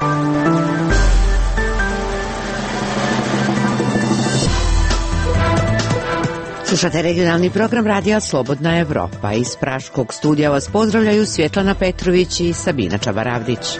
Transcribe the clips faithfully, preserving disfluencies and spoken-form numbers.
Slušate regionalni program radija Slobodna Evropa. Iz praškog studija vas pozdravljaju Svjetlana Petrović i Sabina Čabaravdić.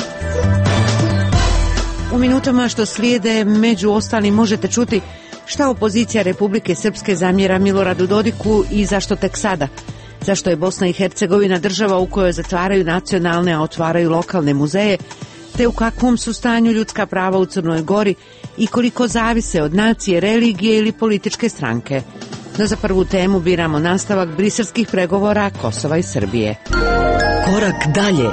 U minutama što slijede, među ostalim, možete čuti šta opozicija Republike Srpske zamjera Miloradu Dodiku i zašto tek sada. Zašto je Bosna i Hercegovina država u kojoj zatvaraju nacionalne, a otvaraju lokalne muzeje, te u kakvom su stanju ljudska prava u Crnoj Gori i koliko zavise od nacije, religije ili političke stranke. No za prvu temu biramo nastavak briselskih pregovora Kosova i Srbije. Korak dalje.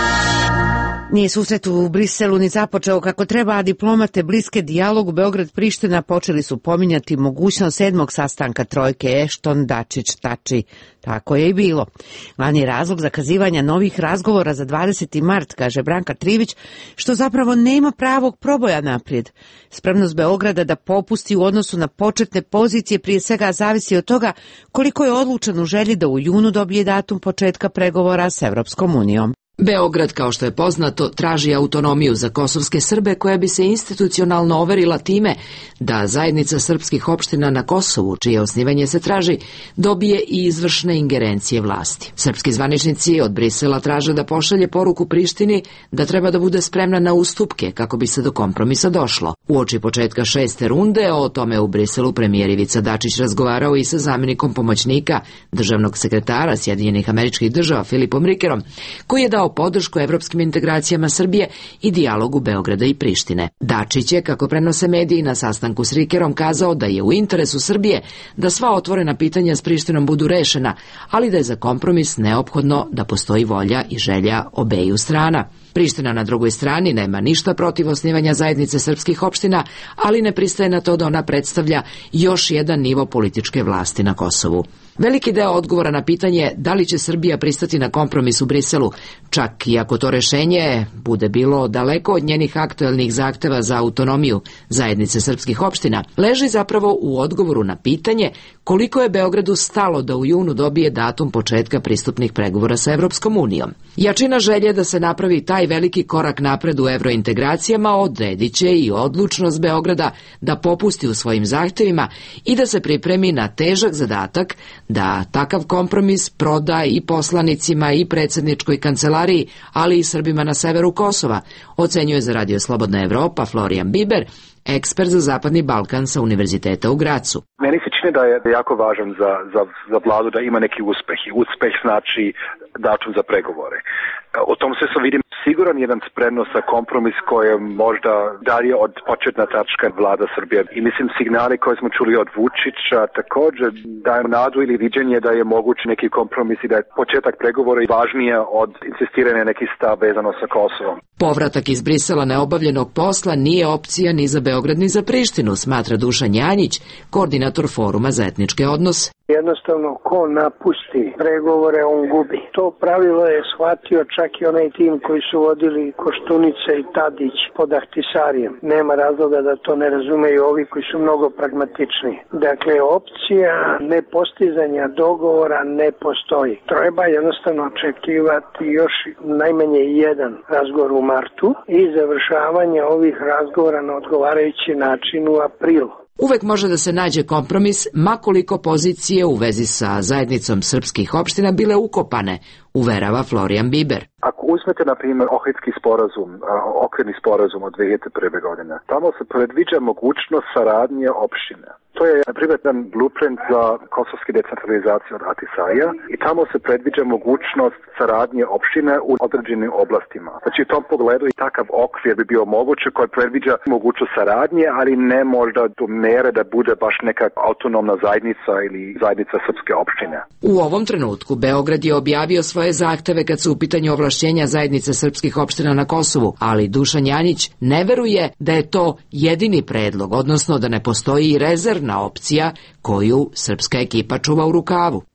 Nije susret u Briselu ni započeo kako treba, a diplomate bliske dijalogu Beograd-Priština počeli su pominjati mogućnost sedmog sastanka trojke Ešton-Dačić-Tači. Tako je i bilo. Glavni razlog zakazivanja novih razgovora za dvadeseti mart, kaže Branka Trivić, što zapravo nema pravog proboja naprijed. Spremnost Beograda da popusti u odnosu na početne pozicije prije svega zavisi od toga koliko je odlučan u želji da u junu dobije datum početka pregovora s Evropskom unijom. Beograd, kao što je poznato, traži autonomiju za kosovske Srbe koja bi se institucionalno overila time da zajednica srpskih opština na Kosovu, čije osnivanje se traži, dobije i izvršne ingerencije vlasti. Srpski zvaničnici od Brisela traže da pošalje poruku Prištini da treba da bude spremna na ustupke kako bi se do kompromisa došlo. Uoči početka šeste runde o tome u Briselu premijer Ivica Dačić razgovarao i sa zamjenikom pomoćnika državnog sekretara Sjedinjenih Američkih Država Filipom Rikerom, koji je dao podršku evropskim integracijama Srbije i dijalogu Beograda i Prištine. Dačić je, kako prenose mediji, na sastanku s Rikerom kazao da je u interesu Srbije da sva otvorena pitanja s Prištinom budu rešena, ali da je za kompromis neophodno da postoji volja i želja obeju strana. Priština na drugoj strani nema ništa protiv osnivanja zajednice srpskih opština, ali ne pristaje na to da ona predstavlja još jedan nivo političke vlasti na Kosovu. Veliki deo odgovora na pitanje da li će Srbija pristati na kompromis u Briselu, čak i ako to rešenje bude bilo daleko od njenih aktuelnih zahteva za autonomiju zajednice srpskih opština, leži zapravo u odgovoru na pitanje koliko je Beogradu stalo da u junu dobije datum početka pristupnih pregovora sa Evropskom unijom. Jačina želje da se napravi taj veliki korak napred u evrointegracijama odredit će i odlučnost Beograda da popusti u svojim zahtevima i da se pripremi na težak zadatak da takav kompromis proda i poslanicima i predsjedničkoj kancelariji, ali i Srbima na severu Kosova, ocenjuje za Radio Slobodna Evropa Florijan Biber, ekspert za Zapadni Balkan sa Univerziteta u Gracu. Meni se čini da je jako važan za, za, za vladu da ima neki uspeh. I uspeh znači datum za pregovore. U tom se so vidim siguran jedan spremnost za kompromis koji je možda dalje od početna tačka vlada Srbije. I mislim signali koje smo čuli od Vučića također daje nadu ili viđenje da je moguć neki kompromis i da je početak pregovora važnije od insistiranja nekih stav vezano sa Kosovom. Povratak iz Brisela neobavljenog posla nije opcija ni za Beograd ni za Prištinu, smatra Dušan Janjić, koordinator Foruma za etničke odnose. Jednostavno, ko napusti pregovore, on gubi. To pravilo je shvatio čak i onaj tim koji su vodili Koštunica i Tadić pod Ahtisarijem. Nema razloga da to ne razumeju ovi koji su mnogo pragmatični. Dakle, opcija nepostizanja dogovora ne postoji. Treba jednostavno očekivati još najmanje jedan razgovor u martu i završavanje ovih razgovora na odgovarajući način u aprilu. Uvek može da se nađe kompromis, makoliko pozicije u vezi sa zajednicom srpskih opština bile ukopane, uverava Florijan Biber. Ako uzmete, na primjer, Ohridski sporazum, okvirni sporazum od dve hiljade prve godine, tamo se predviđa mogućnost saradnje opštine. To je, na primjer, jedan blueprint za kosovski decentralizaciju od Ahtisarija i tamo se predviđa mogućnost saradnje opštine u određenim oblastima. Znači, u tom pogledu i takav okvir bi bio moguće koji predviđa mogućnost saradnje, ali ne možda do mere da bude baš neka autonomna zajednica ili zajednica srpske opštine. U ovom trenutku Beograd je objavio svoje zahteve kad su u pitanju ovlašćenja zajednice srpskih opština na Kosovu, ali Dušan Janjić ne veruje da je to jedini predlog, odnosno da ne postoji i rezervna opcija koju srpska ekipa čuva u rukavu.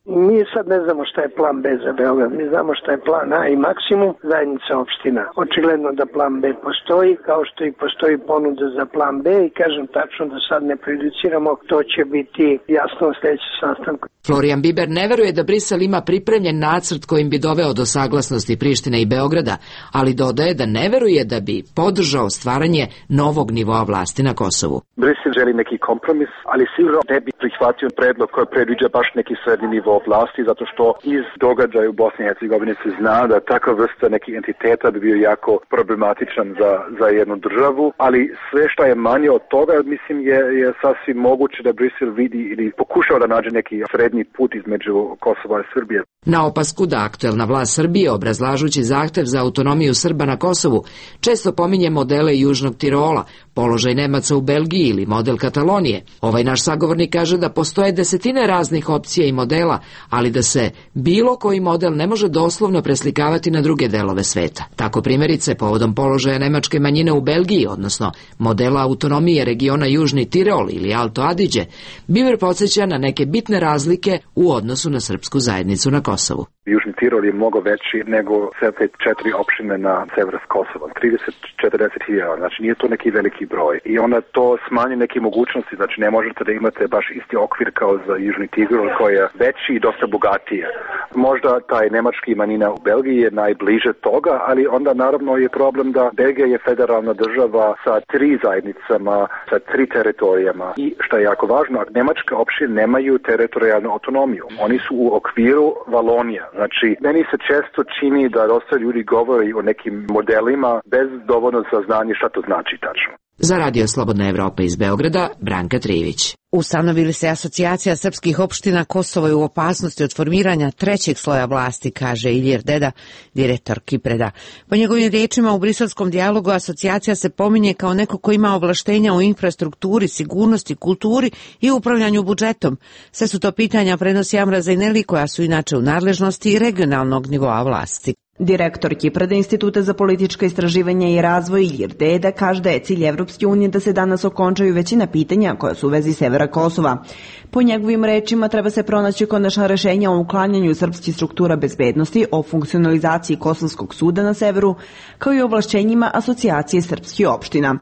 Mi sad ne znamo šta je plan B za Beograd, mi znamo šta je plan A i maksimum zajednica opština. Očigledno da plan B postoji, kao što i postoji ponuda za plan B i kažem tačno da sad ne prejudiciramo, to će biti jasno u sledećem sastanku. Florijan Biber ne veruje da Brisel ima pripremljen nacrt kojim bi doveo do saglasnosti Prištine i Beograda, ali dodaje da ne veruje da bi podržao stvaranje novog nivoa vlasti na Kosovu. Brisel želi neki kompromis, ali sigurno ne bi prihvatio predlog koji predviđa baš neki srednji nivo vlasti, zato što iz događaja u Bosni i Hercegovini se zna da takva vrsta nekih entiteta bi bio jako problematičan za, za jednu državu, ali sve što je manje od toga, mislim, je, je sasvim moguće da Brisel vidi ili pokušao da nađe neki srednji put između Kosova i Srbije. Na opasku da aktuelna vlast Srbije, obrazlažući zahtev za autonomiju Srba na Kosovu, često pominje modele Južnog Tirola, položaj Nemaca u Belgiji ili model Katalonije. Ovaj naš sagovornik kaže da postoje desetine raznih opcija i modela, ali da se bilo koji model ne može doslovno preslikavati na druge delove sveta. Tako primjerice, povodom položaja nemačke manjine u Belgiji, odnosno modela autonomije regiona Južni Tirol ili Alto Adige, Biber podsjeća na neke bitne razlike u odnosu na srpsku zajednicu na Kosovu. Južni Tirol je mnogo veći nego sve te četiri opštine na severu Kosova, trideset do četrdeset hiljada, znači nije to neki veliki broj. I onda to smanji neke mogućnosti, znači ne možete da imate baš isti okvir kao za Južni Tirol koji je veći i dosta bogatiji. Možda taj nemački manjina u Belgiji je najbliže toga, ali onda naravno je problem da Belgija je federalna država sa tri zajednicama, sa tri teritorijama. I što je jako važno, nemačke opštine nemaju teritorijalnu autonomiju. Oni su u okviru Valonija. Znači, meni se često čini da dosta ljudi govori o nekim modelima bez dovoljno saznanja šta to znači tačno. Za Radio Slobodna Evropa iz Beograda, Branka Trivić. Ustanovili se Asocijacija srpskih opština Kosovo je u opasnosti od formiranja trećeg sloja vlasti, kaže Ilir Deda, direktor Kipreda. Po njegovim riječima, u briselskom dijalogu asocijacija se pominje kao neko ko ima ovlaštenja u infrastrukturi, sigurnosti, kulturi i upravljanju budžetom. Sve su to pitanja, prenosi Amra Zajneli, koja su inače u nadležnosti regionalnog nivoa vlasti. Direktor Kipreda Instituta za politička istraživanja i razvoj Ilir Deda kaže da je cilj Evropske unije da se danas okončaju većina pitanja koja su u vezi severa Kosova. Po njegovim rečima treba se pronaći konačna rešenja o uklanjanju srpskih struktura bezbednosti, o funkcionalizaciji Kosovskog suda na severu, kao i o ovlašćenjima asocijacije srpskih opština.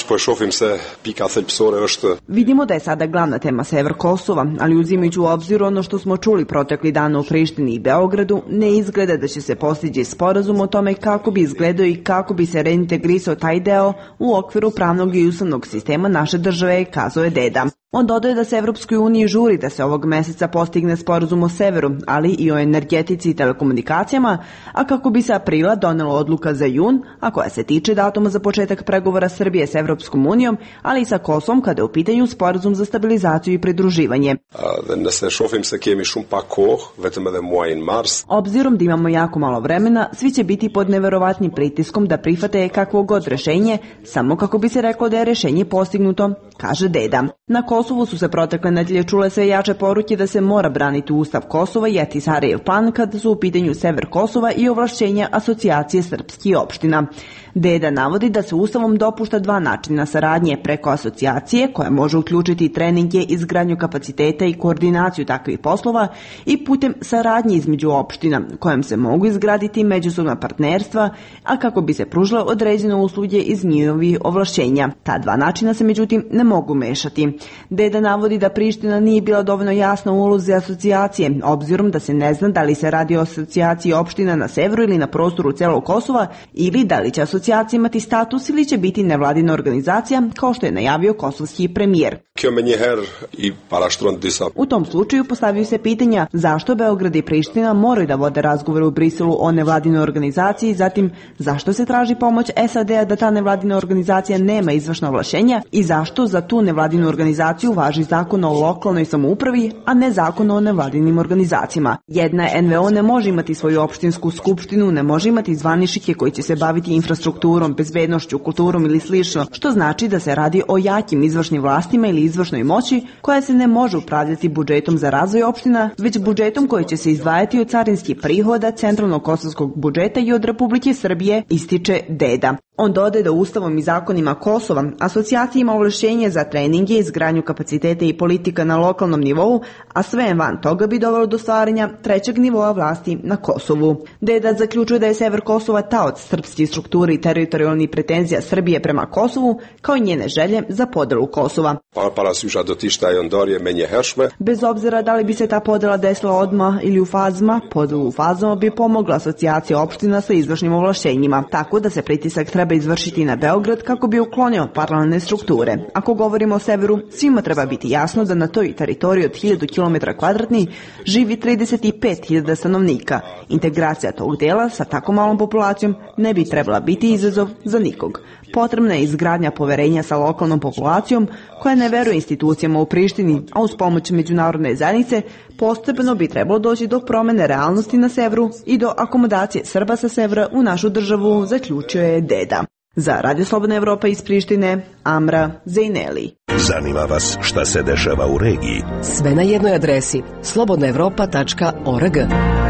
Vidimo da je sada glavna tema sever Kosova, ali uzimajući u obzir ono što smo čuli protekli dana u Prištini i Beogradu, ne izgleda da će se postići sporazum o tome kako bi izgledao i kako bi se reintegrisao taj deo u okviru pravnog i ustavnog sistema naše države, kazao je Deda. On dodaje da se Evropskoj uniji žuri da se ovog meseca postigne sporazum o severu, ali i o energetici i telekomunikacijama, a kako bi se aprila donela odluka za jun, a koja se tiče datuma za početak pregovora Srbije s Evropskom unijom, ali i sa Kosovom kada je u pitanju sporazum za stabilizaciju i pridruživanje. Obzirom da imamo jako malo vremena, svi će biti pod neverovatnim pritiskom da prihvate kakvo god rešenje, samo kako bi se reklo da je rešenje postignuto, kaže Deda. Na Kosovu su se protekle nedelje čule sve jače poruke da se mora braniti Ustav Kosova i Ahtisarijev plan kada su u pitanju sever Kosova i ovlašćenja asocijacije srpskih opština. Deda navodi da se Ustavom dopušta dva načina saradnje preko asocijacije, koja može uključiti treninge, izgradnju kapaciteta i koordinaciju takvih poslova, i putem saradnje između opština, kojem se mogu izgraditi međusobna partnerstva, a kako bi se pružile određene usluge iz njihovih ovlašćenja. Ta dva načina se međutim ne mogu mešati. Deda navodi da Priština nije bila dovoljno jasna u ulozi asocijacije, obzirom da se ne zna da li se radi o asocijaciji opština na severu ili na prostoru celog Kosova, ili da li će asocijacija imati status ili će biti nevladina organizacija, kao što je najavio kosovski premijer. U tom slučaju postavljaju se pitanja zašto Beograd i Priština moraju da vode razgovore u Briselu o nevladinoj organizaciji, zatim zašto se traži pomoć S A D-a da ta nevladina organizacija nema izvršna ovlašćenja i zašto za tu nevladinu organizaciju važi zakon o lokalnoj samoupravi, a ne zakon o nevladinim organizacijama. Jedna N V O ne može imati svoju opštinsku skupštinu, ne može imati zvaničnike koji će se baviti infrastrukturom, bezbednošću, kulturom ili slično, što znači da se radi o jakim izvršnim vlastima ili izvršnoj moći koja se ne može upravljati budžetom za razvoj opština, već budžetom koji će se izdvajati od carinskih prihoda centralnog kosovskog budžeta i od Republike Srbije, ističe Deda. On dodaje da Ustavom i zakonima Kosova asocijacija ima ovlašćenje za treninge, izgradnju kapaciteta i politika na lokalnom nivou, a sve van toga bi dovelo do stvaranja trećeg nivoa vlasti na Kosovu. Deda zaključuje da je sever Kosova taoc srpskih struktura i teritorijalnih pretenzija Srbije prema Kosovu, kao i njene želje za podelu Kosova. Bez obzira da li bi se ta podela desila odmah ili u fazama, podelu u fazama bi pomogla asocijacija opština sa izvršnim ovlašćenjima, tako da se pritisak treba izvršiti na Beograd kako bi uklonio paralelne strukture. Ako govorimo o severu, svima treba biti jasno da na toj teritoriji od hiljadu kilometara kvadratnih živi trideset pet hiljada stanovnika. Integracija tog dela sa tako malom populacijom ne bi trebala biti izazov za nikog. Potrebna je izgradnja poverenja sa lokalnom populacijom koja ne veruje institucijama u Prištini, a uz pomoć međunarodne zajednice postepeno bi trebalo doći do promene realnosti na severu i do akomodacije Srba sa severa u našu državu, zaključio je Deda. Za Radio Slobodna Evropa iz Prištine, Amra Zejneli. Zanima vas šta se dešava u regiji? Sve na jednoj adresi slobodna evropa tačka org.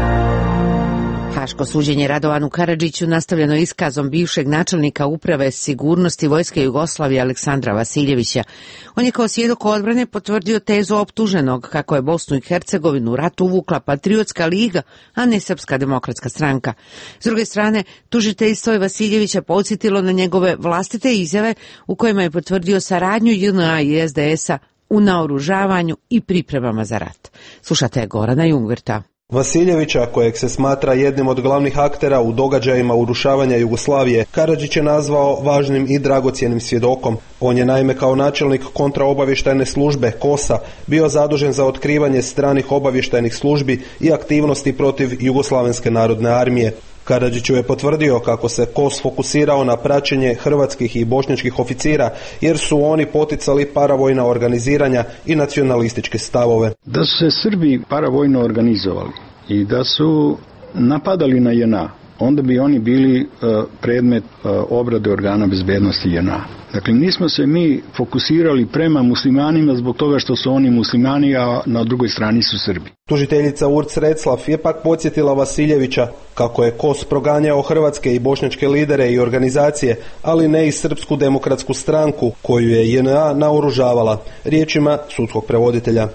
Haško suđenje Radovanu Karadžiću nastavljeno iskazom bivšeg načelnika uprave sigurnosti Vojske Jugoslavije Aleksandra Vasiljevića. On je kao svjedok odbrane potvrdio tezu optuženog kako je Bosnu i Hercegovinu u rat uvukla Patriotska liga, a ne Srpska demokratska stranka. S druge strane, tužiteljstvo je Vasiljevića podsjetilo na njegove vlastite izjave u kojima je potvrdio saradnju J N A i S D S-a u naoružavanju i pripremama za rat. Slušate Gorana Jungvirta. Vasiljevića, kojeg se smatra jednim od glavnih aktera u događajima urušavanja Jugoslavije, Karadžić je nazvao važnim i dragocjenim svjedokom. On je naime kao načelnik kontraobavještajne službe KOS-a bio zadužen za otkrivanje stranih obavještajnih službi i aktivnosti protiv Jugoslavenske narodne armije. Karadžiću je potvrdio kako se KOS fokusirao na praćenje hrvatskih i bošnjačkih oficira, jer su oni poticali paravojna organiziranja i nacionalističke stavove. Da su se Srbi paravojno organizovali i da su napadali na J N A, onda bi oni bili uh, predmet uh, obrade organa bezbednosti J N A. Dakle, nismo se mi fokusirali prema muslimanima zbog toga što su oni muslimani, a na drugoj strani su Srbi. Tužiteljica Urc Reclav je pak podsjetila Vasiljevića kako je KOS proganjao hrvatske i bošnjačke lidere i organizacije, ali ne i Srpsku demokratsku stranku koju je J N A naoružavala, riječima sudskog prevoditelja.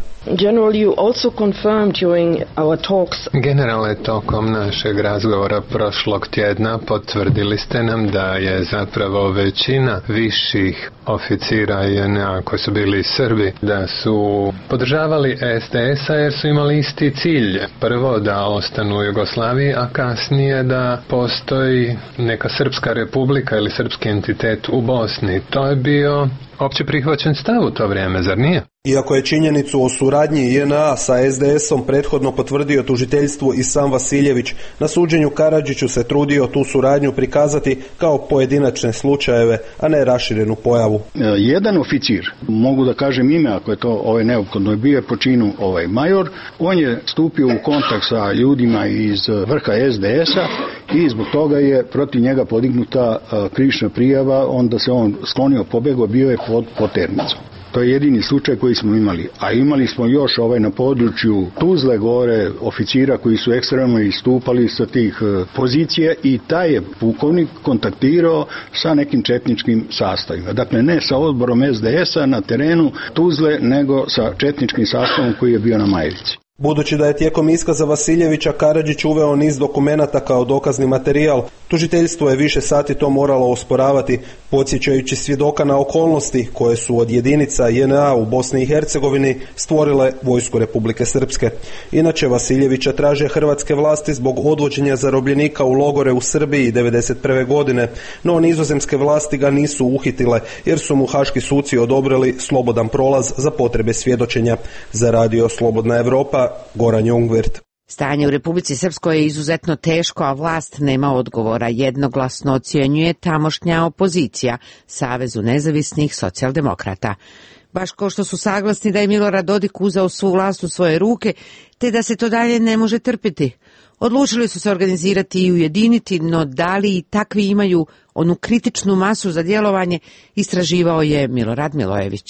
Generale, tokom našeg razgovora prošlog tjedna potvrdili ste nam da je zapravo većina viših oficira J N A koji su bili Srbi, da su podržavali S D S-a jer su imali isti cilj. Prvo da ostanu u Jugoslaviji, a kasnije da postoji neka Srpska republika ili srpski entitet u Bosni. To je bio opće prihvaćen stav u to vrijeme, zar nije? Iako je činjenicu o suradnji J N A sa S D S-om prethodno potvrdio tužiteljstvu i sam Vasiljević, na suđenju Karadžiću se trudio tu suradnju prikazati kao pojedinačne slučajeve, a ne raširenu pojavu. Jedan oficir, mogu da kažem ime ako je to ovaj neophodno, bio je po činu ovaj major, on je stupio u kontakt sa ljudima iz vrha S D S-a i zbog toga je protiv njega podignuta krivična prijava, onda se on sklonio, pobegao, bio je pod poternicom. To je jedini slučaj koji smo imali. A imali smo još ovaj na području Tuzle gore oficira koji su ekstremno istupali sa tih pozicija i taj je pukovnik kontaktirao sa nekim četničkim sastavima. Dakle, ne sa odborom S D S-a na terenu Tuzle, nego sa četničkim sastavom koji je bio na Majevici. Budući da je tijekom iskaza Vasiljevića Karadžić uveo niz dokumenata kao dokazni materijal, tužiteljstvo je više sati to moralo osporavati, podsjećajući svjedoka na okolnosti koje su od jedinica J N A u Bosni i Hercegovini stvorile vojsku Republike Srpske. Inače, Vasiljevića traže hrvatske vlasti zbog odvođenja zarobljenika u logore u Srbiji devedeset prve godine, no nizozemske vlasti ga nisu uhitile jer su mu haški suci odobrili slobodan prolaz za potrebe svjedočenja. Za Radio Slobodna Evropa, Goran Jungvirt. Stanje u Republici Srpskoj je izuzetno teško, a vlast nema odgovora. Jednoglasno ocjenjuje tamošnja opozicija, Savezu nezavisnih socijaldemokrata. Baš kao što su saglasni da je Milorad Dodik uzeo svu vlast u svoje ruke, te da se to dalje ne može trpiti. Odlučili su se organizirati i ujediniti, no da li i takvi imaju onu kritičnu masu za djelovanje, istraživao je Milorad Milojević.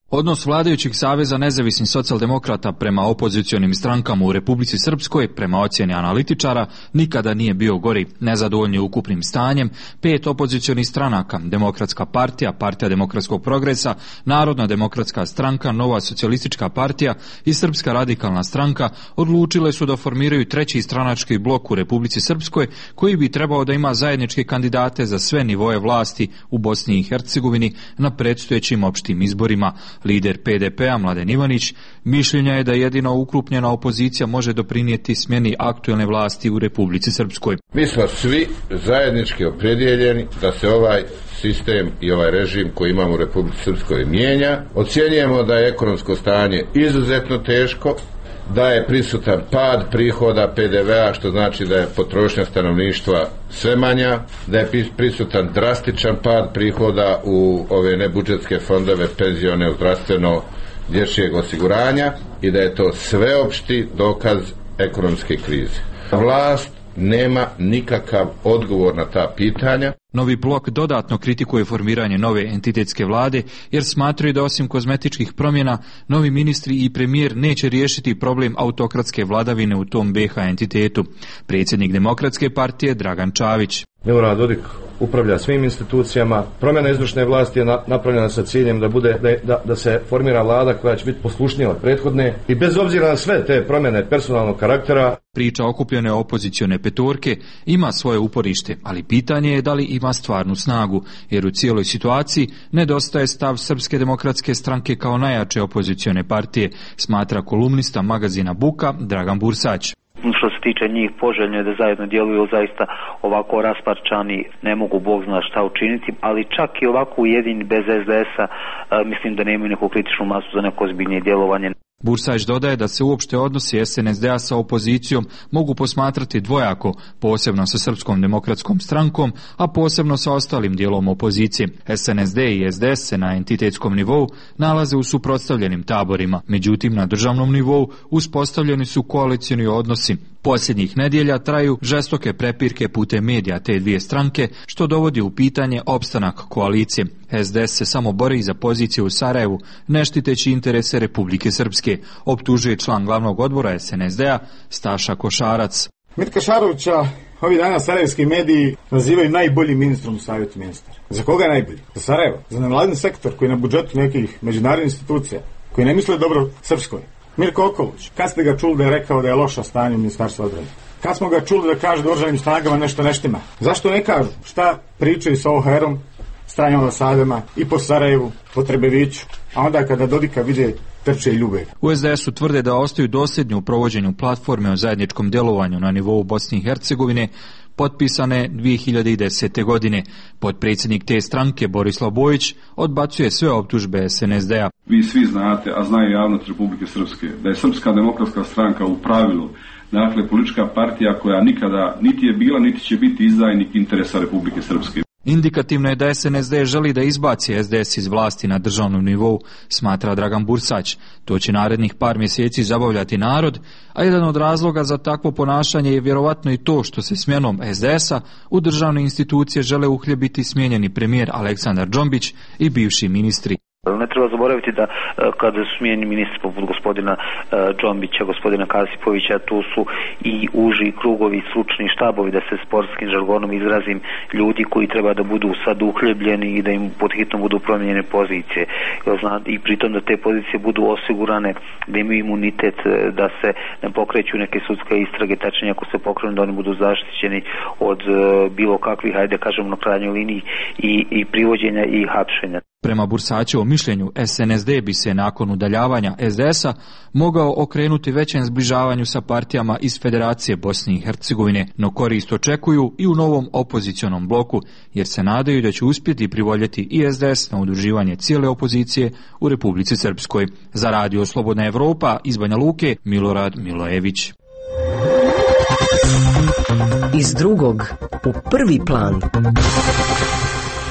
Odnos vladajućih saveza nezavisnih socijaldemokrata prema opozicionim strankama u Republici Srpskoj, prema ocjeni analitičara, nikada nije bio gori. Nezadovoljni ukupnim stanjem, pet opozicionih stranaka, Demokratska partija, Partija demokratskog progresa, Narodna demokratska stranka, Nova socijalistička partija i Srpska radikalna stranka odlučile su da formiraju treći stranački blok u Republici Srpskoj, koji bi trebao da ima zajedničke kandidate za sve nivoje vlasti u Bosni i Hercegovini na predstojećim opštim izborima. Lider P D P-a Mladen Ivanić mišljenja je da jedino ukrupnjena opozicija može doprinijeti smjeni aktuelne vlasti u Republici Srpskoj. Mi smo svi zajednički opredjeljeni da se ovaj sistem i ovaj režim koji imamo u Republici Srpskoj mijenja. Ocjenjujemo da je ekonomsko stanje izuzetno teško, da je prisutan pad prihoda P D V-a, što znači da je potrošnja stanovništva sve manja, da je prisutan drastičan pad prihoda u ove nebudžetske fondove, penzione, zdravstveno, dječjeg osiguranja i da je to sveopšti dokaz ekonomske krize. Vlast nema nikakav odgovor na ta pitanja. Novi blok dodatno kritikuje formiranje nove entitetske vlade jer smatraju da osim kozmetičkih promjena novi ministri i premijer neće riješiti problem autokratske vladavine u tom B H entitetu. Predsjednik Demokratske partije Dragan Čavić. Milorad Dodik upravlja svim institucijama. Promjena izvršne vlasti je napravljena sa ciljem da bude da, da, da se formira vlada koja će biti poslušnija od prethodne i bez obzira na sve te promjene personalnog karaktera. Priča okupljene opozicione petorke ima svoje uporište, ali pitanje je da li ima stvarnu snagu, jer u cijeloj situaciji nedostaje stav Srpske demokratske stranke kao najjače opozicione partije, smatra kolumnista magazina Buka Dragan Bursać. Što se tiče njih, poželjno je da zajedno djeluju, zaista ovako rasparčani ne mogu Bog zna šta učiniti, ali čak i ovako ujedini bez S D S-a mislim da nemaju neku kritičnu masu za neko ozbiljnije djelovanje. Bursać dodaje da se uopšte odnosi S N S D-a sa opozicijom mogu posmatrati dvojako, posebno sa Srpskom demokratskom strankom, a posebno sa ostalim dijelom opozicije. S N S D i S D S se na entitetskom nivou nalaze u suprotstavljenim taborima, međutim na državnom nivou uspostavljeni su koalicioni odnosi. Posljednjih nedjelja traju žestoke prepirke putem medija te dvije stranke, što dovodi u pitanje opstanak koalicije. S D S se samo bori za poziciju u Sarajevu, ne štiteći interese Republike Srpske, optužuje član glavnog odbora S N S D-a Staša Košarac. Mitka Šarovića ovi dana sarajevski mediji nazivaju najboljim ministrom u savjetu ministara. Za koga je najbolji? Za Sarajevo? Za nevladin sektor koji je na budžetu nekih međunarodnih institucija, koji ne misle dobro Srpskoj. Mirko Okolić, kad ste ga čuli da je rekao da je loša stanje u Ministarstvu odbrane? Kad smo ga čuli da kaže da oružanim snagama nešto neštima? Zašto ne kažu šta pričaju sa O H R-om, stranim ambasadama i po Sarajevu, po Trebeviću, a onda kada Dodika vide trče i ljube? U S D S-u tvrde da ostaju dosljedni u provođenju platforme o zajedničkom djelovanju na nivou Bosne i Hercegovine, potpisane dvije hiljade desete. godine. Potpredsjednik te stranke Borislav Bojić odbacuje sve optužbe S N S D-a. Vi svi znate, a znaju javnost Republike Srpske, da je Srpska demokratska stranka u pravilu, dakle, politička partija koja nikada niti je bila, niti će biti izdajnik interesa Republike Srpske. Indikativno je da S N S D želi da izbaci S D S iz vlasti na državnom nivou, smatra Dragan Bursać. To će narednih par mjeseci zabavljati narod, a jedan od razloga za takvo ponašanje je vjerovatno i to što se smjenom S D S-a u državne institucije žele uhljebiti smijenjeni premijer Aleksandar Džombić i bivši ministri. Ne treba zaboraviti da kada su smijenjeni ministri poput gospodina Džombića, gospodina Kasipovića, tu su i uži krugovi, stručni štabovi, da se sportskim žargonom izrazim, ljudi koji treba da budu sad uhljebljeni i da im pod hitno budu promijenjene pozicije. I pritom da te pozicije budu osigurane, da imaju imunitet, da se ne pokreću neke sudske istrage, tačnije ako se pokrenu da oni budu zaštićeni od bilo kakvih, hajde kažemo na krajnjoj liniji, i, i privođenja i hapšenja. Prema Bursačevom mišljenju, S N S D bi se nakon udaljavanja S D S-a mogao okrenuti većem zbližavanju sa partijama iz Federacije Bosne i Hercegovine, no korist očekuju i u novom opozicionom bloku, jer se nadaju da će uspjeti privoljeti i S D S na udruživanje cijele opozicije u Republici Srpskoj. Za Radio Slobodna Evropa iz Banja Luke, Milorad Milojević. Iz drugog u prvi plan.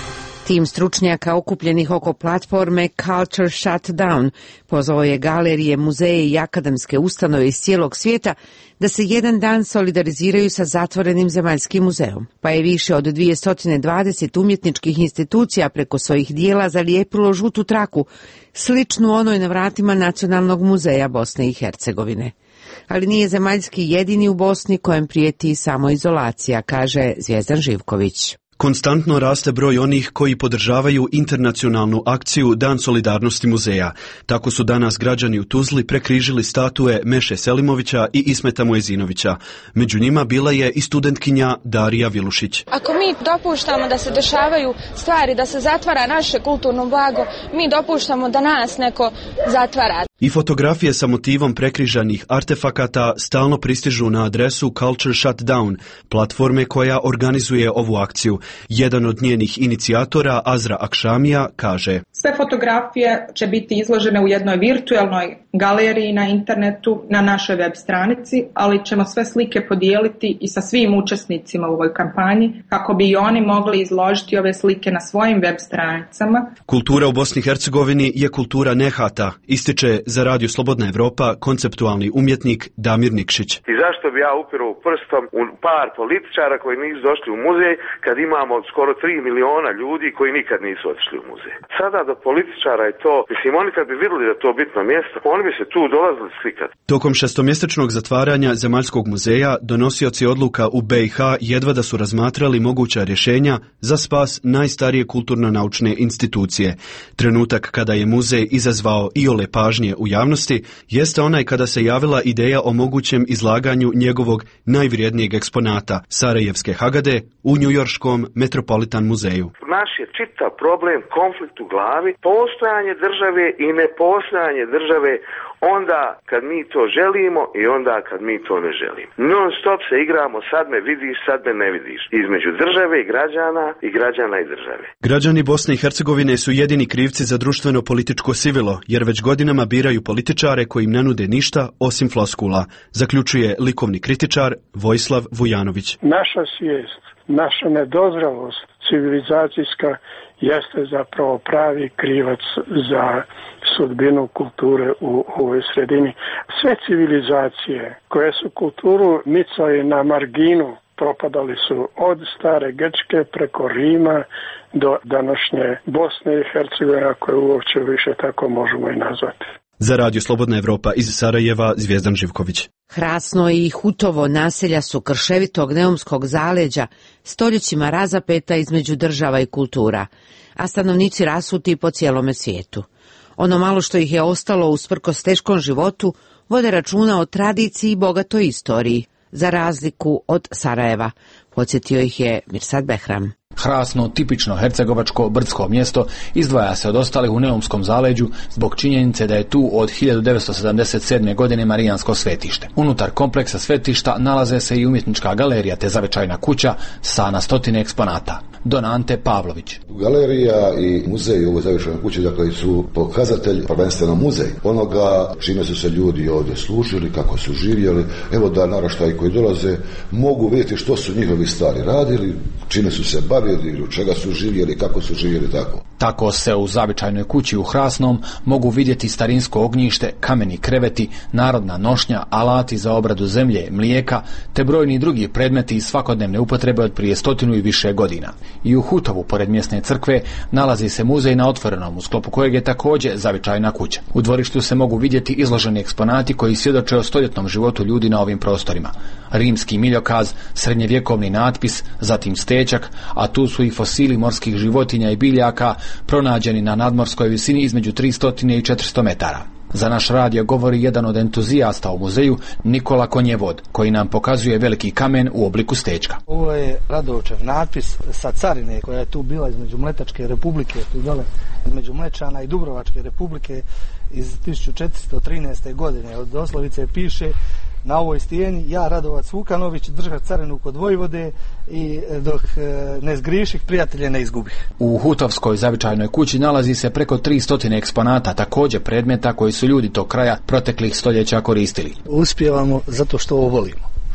Tim stručnjaka okupljenih oko platforme Culture Shutdown pozvao je galerije, muzeje i akademske ustanove iz cijelog svijeta da se jedan dan solidariziraju sa zatvorenim zemaljskim muzeom. Pa je više od dvjesto dvadeset umjetničkih institucija preko svojih dijela zalijepilo žutu traku, sličnu onoj na vratima Nacionalnog muzeja Bosne i Hercegovine. Ali nije zemaljski jedini u Bosni kojem prijeti samoizolacija, kaže Zvijezdan Živković. Konstantno raste broj onih koji podržavaju internacionalnu akciju Dan solidarnosti muzeja. Tako su danas građani u Tuzli prekrižili statue Meše Selimovića i Ismeta Mojezinovića. Među njima bila je i studentkinja Darija Vilušić. Ako mi dopuštamo da se dešavaju stvari, da se zatvara naše kulturno blago, mi dopuštamo da nas neko zatvara. I fotografije sa motivom prekrižanih artefakata stalno pristižu na adresu Culture Shutdown, platforme koja organizuje ovu akciju. Jedan od njenih inicijatora, Azra Akšamija, kaže: Sve fotografije će biti izložene u jednoj virtualnoj galeriji na internetu, na našoj web stranici, ali ćemo sve slike podijeliti i sa svim učesnicima u ovoj kampanji, kako bi i oni mogli izložiti ove slike na svojim web stranicama. Kultura u Bosni i Hercegovini je kultura nehata, ističe za Radio Slobodna Evropa konceptualni umjetnik Damir Nikšić. I zašto bi ja upirao prstom u par političara koji nisu došli u muzej, kad imamo skoro tri miliona ljudi koji nikad nisu otišli u muzej. Sada do političara je to, mislim, oni kad bi vidjeli da to bitno mjesto, oni bi se tu dolazili slikati. Tokom šestomjesečnog zatvaranja Zemaljskog muzeja donosioci odluka u B i H jedva da su razmatrali moguća rješenja za spas najstarije kulturno-naučne institucije. Trenutak kada je muzej izazvao iole pažnje u javnosti jeste onaj kada se javila ideja o mogućem izlaganju njegovog najvrijednijeg eksponata, Sarajevske Hagade, u njujorškom Metropolitan muzeju. Naš je čitav problem, konflikt u glavi, postojanje države i nepostojanje države onda kad mi to želimo i onda kad mi to ne želimo. Non stop se igramo, sad me vidiš, sad me ne vidiš. Između države i građana i građana i države. Građani Bosne i Hercegovine su jedini krivci za društveno-političko sivilo, jer već godinama biraju političare koji im ne nude ništa osim floskula, zaključuje likovni kritičar Vojislav Vujanović. Naša svijest, naša nedozralost civilizacijska jeste zapravo pravi krivac za sudbinu kulture u ovoj sredini. Sve civilizacije koje su kulturu micali na marginu propadali su od stare Grčke preko Rima do današnje Bosne i Hercegovine, koje uopće više tako možemo i nazvati. Za Radio Slobodna Evropa iz Sarajeva, Zvijezdan Živković. Hrasno i Hutovo naselja su krševitog neumskog zaleđa, stoljećima razapeta između država i kultura, a stanovnici rasuti po cijelome svijetu. Ono malo što ih je ostalo usprkos teškom životu vode računa o tradiciji i bogatoj istoriji, za razliku od Sarajeva, podsjetio ih je Mirsad Behram. Hrasno, tipično hercegovačko brdsko mjesto, izdvaja se od ostalih u neumskom zaleđu zbog činjenice da je tu od hiljadu devetsto sedamdeset sedme. godine marijansko svetište. Unutar kompleksa svetišta nalaze se i umjetnička galerija te zavičajna kuća sa na stotine eksponata. Don Ante Pavlović. Galerija i muzej u ovoj zavičajnoj kući, dakle, su pokazatelj, prvenstveno muzej, onoga čime su se ljudi ovdje služili, kako su živjeli. Evo da naraštaji koji dolaze mogu vidjeti što su njihovi stari radili, čime su se bavili, u čega su živjeli, kako su živjeli, tako. Tako se u zavičajnoj kući u Hrasnom mogu vidjeti starinsko ognjište, kameni kreveti, narodna nošnja, alati za obradu zemlje, mlijeka, te brojni drugi predmeti iz svakodnevne upotrebe od prije stotinu i više godina. I u Hutovu, pored mjesne crkve, nalazi se muzej na otvorenom, u sklopu kojeg je također zavičajna kuća. U dvorištu se mogu vidjeti izloženi eksponati koji svjedoče o stoljetnom životu ljudi na ovim prostorima. Rimski miljokaz, srednjevjekovni natpis, zatim stečak, a tu su i fosili morskih životinja i biljaka pronađeni na nadmorskoj visini između tristo i četiristo metara. Za naš radio govori jedan od entuzijasta u muzeju, Nikola Konjevod, koji nam pokazuje veliki kamen u obliku stečka. Ovo je Radočev natpis sa carine koja je tu bila između Mletačke republike, tu dole između Mlečana i Dubrovačke republike iz tisuću četiristo trinaeste. godine. Od doslovice piše: na ovoj stijeni ja, Radovac Vukanović, držah carinu kod Vojvode i dok ne zgriših, prijatelje ne izgubih. U Hutovskoj zavičajnoj kući nalazi se preko tristo eksponata, također predmeta koji su ljudi tog kraja proteklih stoljeća koristili. Uspijevamo zato što ovo volimo.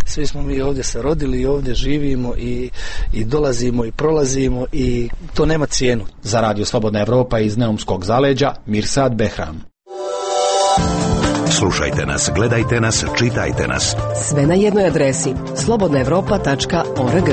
Svi smo mi ovdje se rodili i ovdje živimo i, i dolazimo i prolazimo i to nema cijenu. Za Radio Slobodna Evropa iz Neumskog zaleđa, Mirsad Behram. Slušajte nas, gledajte nas, čitajte nas. Sve na jednoj adresi slobodna evropa tačka org.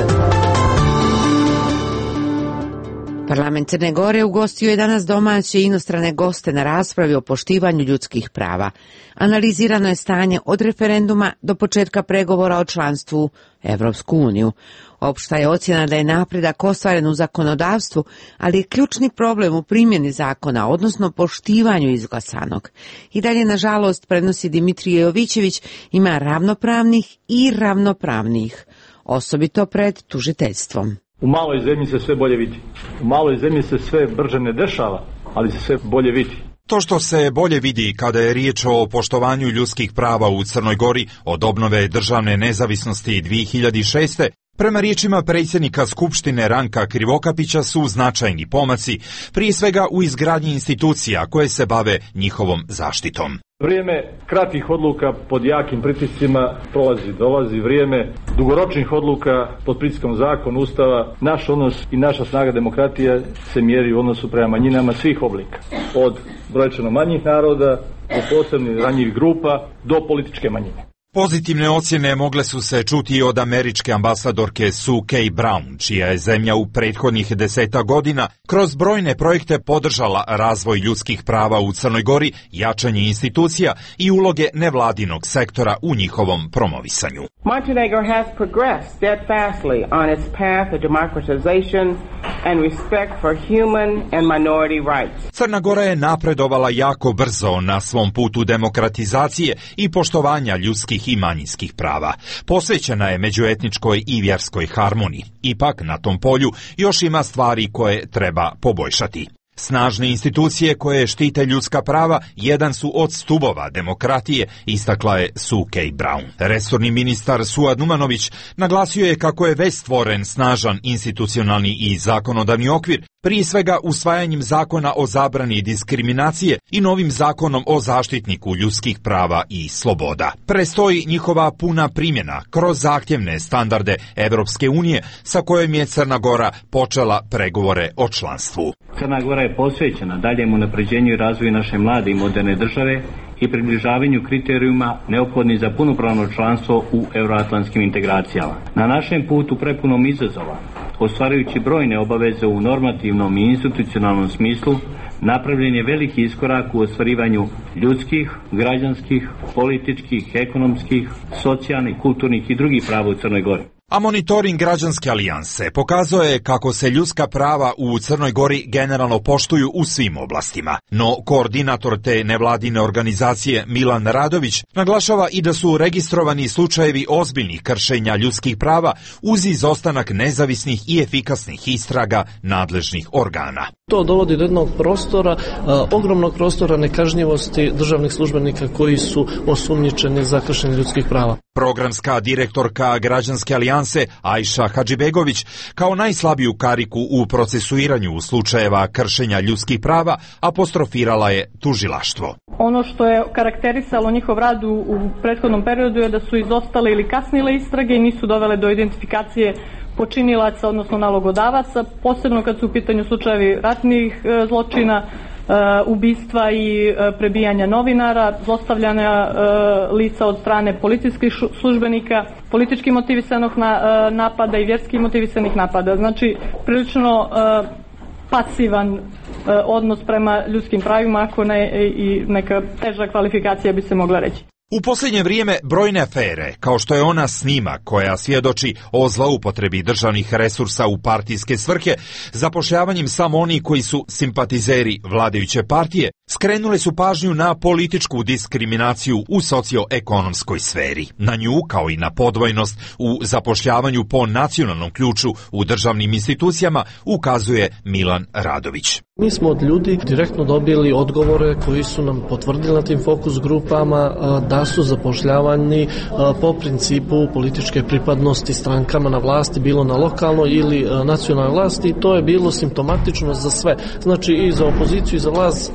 Parlament Crne Gore ugostio je danas domaće i inostrane goste na raspravi o poštivanju ljudskih prava. Analizirano je stanje od referenduma do početka pregovora o članstvu Evropsku uniju. Opšta je ocjena da je napredak ostvaren u zakonodavstvu, ali je ključni problem u primjeni zakona, odnosno poštivanju izglasanog. I dalje, nažalost, prenosi Dimitrije Jovićević, ima ravnopravnih i ravnopravnih, osobito pred tužiteljstvom. U maloj zemlji se sve bolje vidi. U maloj zemlji se sve brže ne dešava, ali se sve bolje vidi. To što se bolje vidi kada je riječ o poštovanju ljudskih prava u Crnoj Gori od obnove državne nezavisnosti dvije hiljade šeste. Prema riječima predsjednika Skupštine Ranka Krivokapića su značajni pomaci, prije svega u izgradnji institucija koje se bave njihovom zaštitom. Vrijeme kratkih odluka pod jakim pritiscima prolazi, dolazi vrijeme dugoročnih odluka pod pritiskom zakona, ustava. Naš odnos i naša snaga demokratije se mjeri u odnosu prema manjinama svih oblika. Od brojčano manjih naroda do posebnih ranjivih grupa do političke manjine. Pozitivne ocjene mogle su se čuti od američke ambasadorke Sue K. Brown, čija je zemlja u prethodnih deseta godina kroz brojne projekte podržala razvoj ljudskih prava u Crnoj Gori, jačanje institucija i uloge nevladinog sektora u njihovom promovisanju. Montenegro has progressed steadfastly on its path of democratization and respect for human and minority rights. Crna Gora je napredovala jako brzo na svom putu demokratizacije i poštovanja ljudskih i manjinskih prava. Posvećena je međuetničkoj i vjerskoj harmoniji. Ipak na tom polju još ima stvari koje treba poboljšati. Snažne institucije koje štite ljudska prava jedan su od stubova demokratije, istakla je Sue K. Brown. Resorni ministar Suad Numanović naglasio je kako je već stvoren snažan institucionalni i zakonodavni okvir, prije svega usvajanjem zakona o zabrani diskriminacije i novim zakonom o zaštitniku ljudskih prava i sloboda. Prestoji njihova puna primjena kroz zahtjevne standarde Evropske unije sa kojom je Crna Gora počela pregovore o članstvu. Crna Gora je posvećena daljem unapređenju i razvoju naše mlade i moderne države i približavanju kriterijuma neophodnih za punopravno članstvo u euroatlantskim integracijama. Na našem putu prepunom izazova, ostvarujući brojne obaveze u normativnom i institucionalnom smislu, napravljen je veliki iskorak u ostvarivanju ljudskih, građanskih, političkih, ekonomskih, socijalnih, kulturnih i drugih prava u Crnoj Gori. A monitoring Građanske alijanse pokazao je kako se ljudska prava u Crnoj Gori generalno poštuju u svim oblastima. No koordinator te nevladine organizacije Milan Radović naglašava i da su registrovani slučajevi ozbiljnih kršenja ljudskih prava uz izostanak nezavisnih i efikasnih istraga nadležnih organa. To dovodi do jednog prostora, a, ogromnog prostora nekažnjivosti državnih službenika koji su osumnjičeni za kršenje ljudskih prava. Programska direktorka Građanske alijanse Ajša Hadžibegović kao najslabiju kariku u procesuiranju slučajeva kršenja ljudskih prava apostrofirala je tužilaštvo. Ono što je karakterisalo njihov rad u, u prethodnom periodu je da su izostale ili kasnile istrage i nisu dovele do identifikacije počinilaca, odnosno nalogodavaca, posebno kad su u pitanju slučajevi ratnih e, zločina, e, ubistva i e, prebijanja novinara, zlostavljanja e, lica od strane policijskih službenika, politički motivisanog na, e, napada i vjerski motivisanih napada. Znači, prilično e, pasivan e, odnos prema ljudskim pravima, ako ne i neka teža kvalifikacija bi se mogla reći. U posljednje vrijeme brojne afere, kao što je ona snima koja svjedoči o zloupotrebi državnih resursa u partijske svrhe, zapošljavanjem samo oni koji su simpatizeri vladajuće partije, skrenule su pažnju na političku diskriminaciju u socioekonomskoj sferi. Na nju, kao i na podvojnost u zapošljavanju po nacionalnom ključu u državnim institucijama, ukazuje Milan Radović. Mi smo od ljudi direktno dobili odgovore koji su nam potvrdili na tim fokus grupama da su zapošljavani po principu političke pripadnosti strankama na vlasti, bilo na lokalnoj ili nacionalnoj vlasti, i to je bilo simptomatično za sve. Znači i za opoziciju i za vlast, od zavisnosti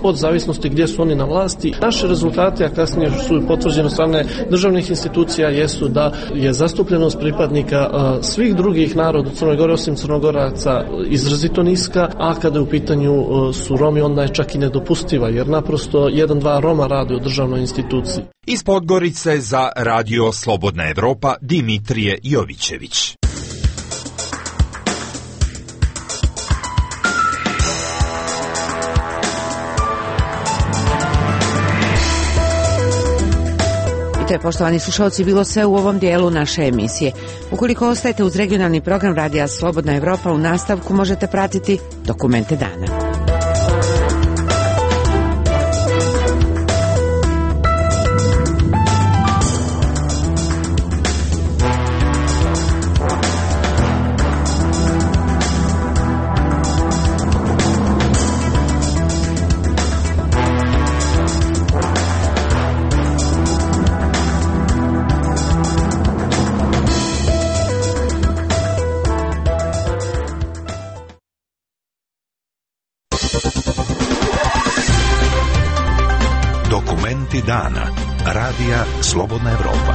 nezavisnosti gdje su oni na vlasti. Naše rezultate, a kasnije su potvrđene od strane državnih institucija, jesu da je zastupljenost pripadnika svih drugih naroda u Crnoj Gori osim Crnogoraca izrazito niska, a kada je u pitanju su Romi, onda je čak i nedopustiva, jer naprosto jedan, dva Roma rade u državnoj instituciji. Iz Podgorice za Radio Slobodna Evropa Dimitrije Jovićević. To je, poštovani slušalci, bilo sve u ovom dijelu naše emisije. Ukoliko ostajete uz regionalni program Radija Slobodna Evropa, u nastavku možete pratiti Dokumente dana. Dana. Radija Slobodna Evropa.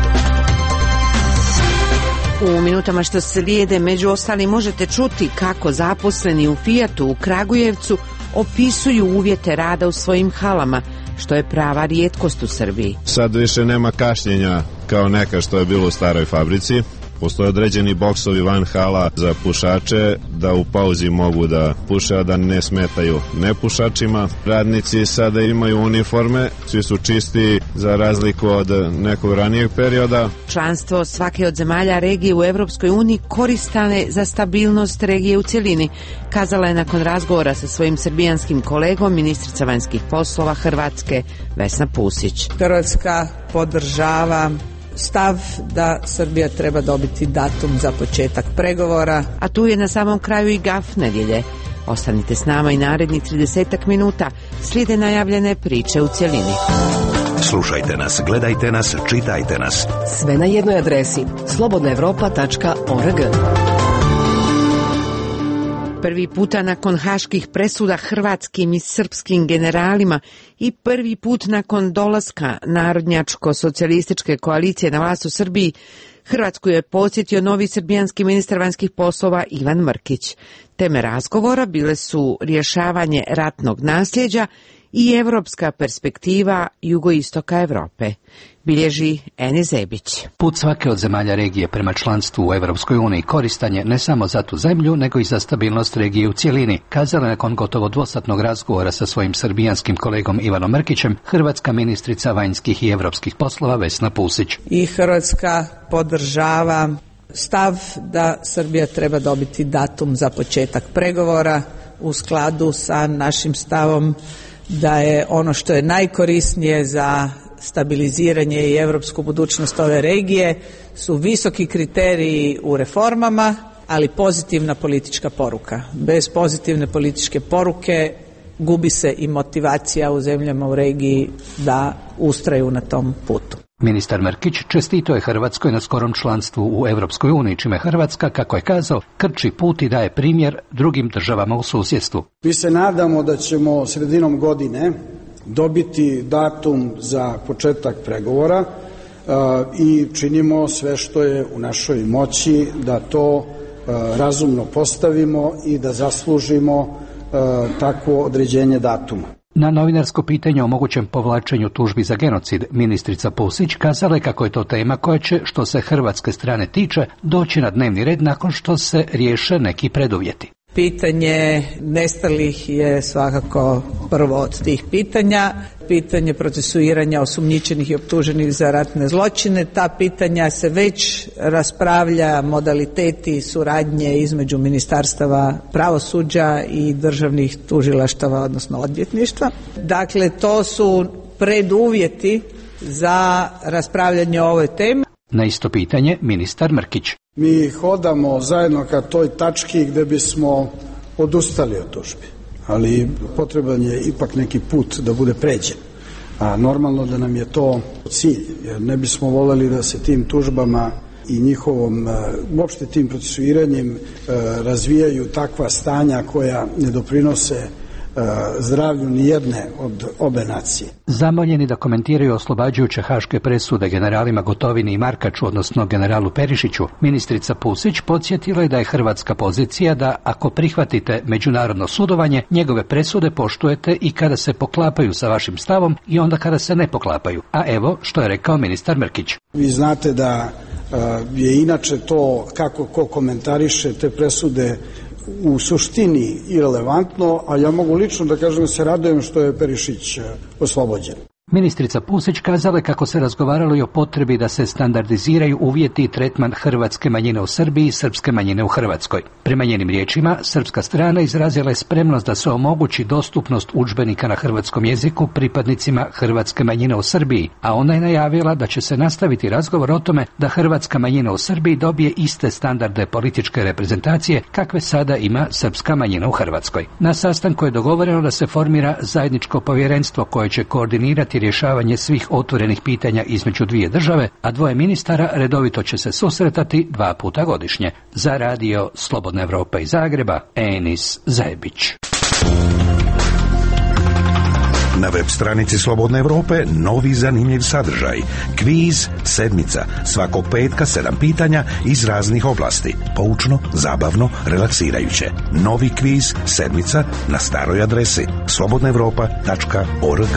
U minutama što slijede, među ostalim, možete čuti kako zaposleni u Fijatu u Kragujevcu opisuju uvjete rada u svojim halama, što je prava rijetkost u Srbiji. Sad više nema kašnjenja kao neka što je bilo u staroj fabrici. Postoje određeni boksovi van hala za pušače da u pauzi mogu da puše, a da ne smetaju nepušačima. Radnici sada imaju uniforme, svi su čisti za razliku od nekog ranijeg perioda. Članstvo svake od zemalja regije u Evropskoj uniji koristan je za stabilnost regije u cjelini, kazala je nakon razgovora sa svojim srbijanskim kolegom ministrica vanjskih poslova Hrvatske Vesna Pusić. Hrvatska podržava stav da Srbija treba dobiti datum za početak pregovora. A tu je na samom kraju i gaf nedjelje. Ostanite s nama i narednih tridesetak minuta. Slijede najavljene priče u cjelini. Slušajte nas, gledajte nas, čitajte nas. Sve na jednoj adresi slobodna evropa tačka org. Prvi puta nakon haških presuda hrvatskim i srpskim generalima i prvi put nakon dolaska Narodnjačko-socijalističke koalicije na vlast u Srbiji, Hrvatsku je podsjetio novi srbijanski ministar vanjskih poslova Ivan Mrkić. Teme razgovora bile su rješavanje ratnog nasljeđa i evropska perspektiva jugoistoka Evrope, bilježi Ene Zebić. Put svake od zemalja regije prema članstvu u Evropskoj uniji koristan je ne samo za tu zemlju, nego i za stabilnost regije u cjelini, kazala nakon gotovo dvosatnog razgovora sa svojim srbijanskim kolegom Ivanom Mrkićem hrvatska ministrica vanjskih i evropskih poslova Vesna Pusić. I Hrvatska podržava stav da Srbija treba dobiti datum za početak pregovora u skladu sa našim stavom da je ono što je najkorisnije za stabiliziranje i europsku budućnost ove regije su visoki kriteriji u reformama, ali pozitivna politička poruka. Bez pozitivne političke poruke gubi se i motivacija u zemljama u regiji da ustraju na tom putu. Ministar Mrkić čestito je Hrvatskoj na skorom članstvu u Evropskoj uniji, čime Hrvatska, kako je kazao, krči put i daje primjer drugim državama u susjedstvu. Mi se nadamo da ćemo sredinom godine dobiti datum za početak pregovora uh, i činimo sve što je u našoj moći da to uh, razumno postavimo i da zaslužimo uh, takvo određenje datuma. Na novinarsko pitanje o mogućem povlačenju tužbi za genocid, ministrica Pusić kazala je kako je to tema koja će, što se hrvatske strane tiče, doći na dnevni red nakon što se riješe neki preduvjeti. Pitanje nestalih je svakako prvo od tih pitanja. Pitanje procesuiranja osumnjičenih i optuženih za ratne zločine. Ta pitanja se već raspravlja, modaliteti suradnje između ministarstava pravosuđa i državnih tužilaštava, odnosno odvjetništva. Dakle, to su preduvjeti za raspravljanje o ovoj temi. Na isto pitanje ministar Mrkić. Mi hodamo zajedno ka toj tački gdje bismo odustali od tužbi, ali potreban je ipak neki put da bude pređen. A normalno da nam je to cilj, jer ne bismo voljeli da se tim tužbama i njihovom, uopšte tim procesuiranjem razvijaju takva stanja koja ne doprinose zdravlju nijedne od obe nacije. Zamoljeni da komentiraju oslobađajuće haške presude generalima Gotovini i Markaču, odnosno generalu Perišiću, ministrica Pusić podsjetila je da je hrvatska pozicija da ako prihvatite međunarodno sudovanje, njegove presude poštujete i kada se poklapaju sa vašim stavom i onda kada se ne poklapaju. A evo što je rekao ministar Mrkić. Vi znate da je inače to kako ko komentariše te presude u suštini irelevantno, a ja mogu lično da kažem da se radujem što je Perišić oslobođen. Ministrica Pusić kazala je kako se razgovaralo i o potrebi da se standardiziraju uvjeti i tretman hrvatske manjine u Srbiji i srpske manjine u Hrvatskoj. Prema njenim riječima, srpska strana izrazila je spremnost da se omogući dostupnost udžbenika na hrvatskom jeziku pripadnicima hrvatske manjine u Srbiji, a ona je najavila da će se nastaviti razgovor o tome da hrvatska manjina u Srbiji dobije iste standarde političke reprezentacije kakve sada ima srpska manjina u Hrvatskoj. Na sastanku je dogovoreno da se formira zajedničko povjerenstvo koje će koordinirati rješavanje svih otvorenih pitanja između dvije države, a dvoje ministara redovito će se susretati dva puta godišnje. Za radio Slobodna Evropa iz Zagreba, Enis Zajebić. Na web stranici Slobodne Evrope novi zanimljiv sadržaj. Kviz sedmica. Svakog petka sedam pitanja iz raznih oblasti. Poučno, zabavno, relaksirajuće. Novi kviz sedmica na staroj adresi slobodna evropa tačka org.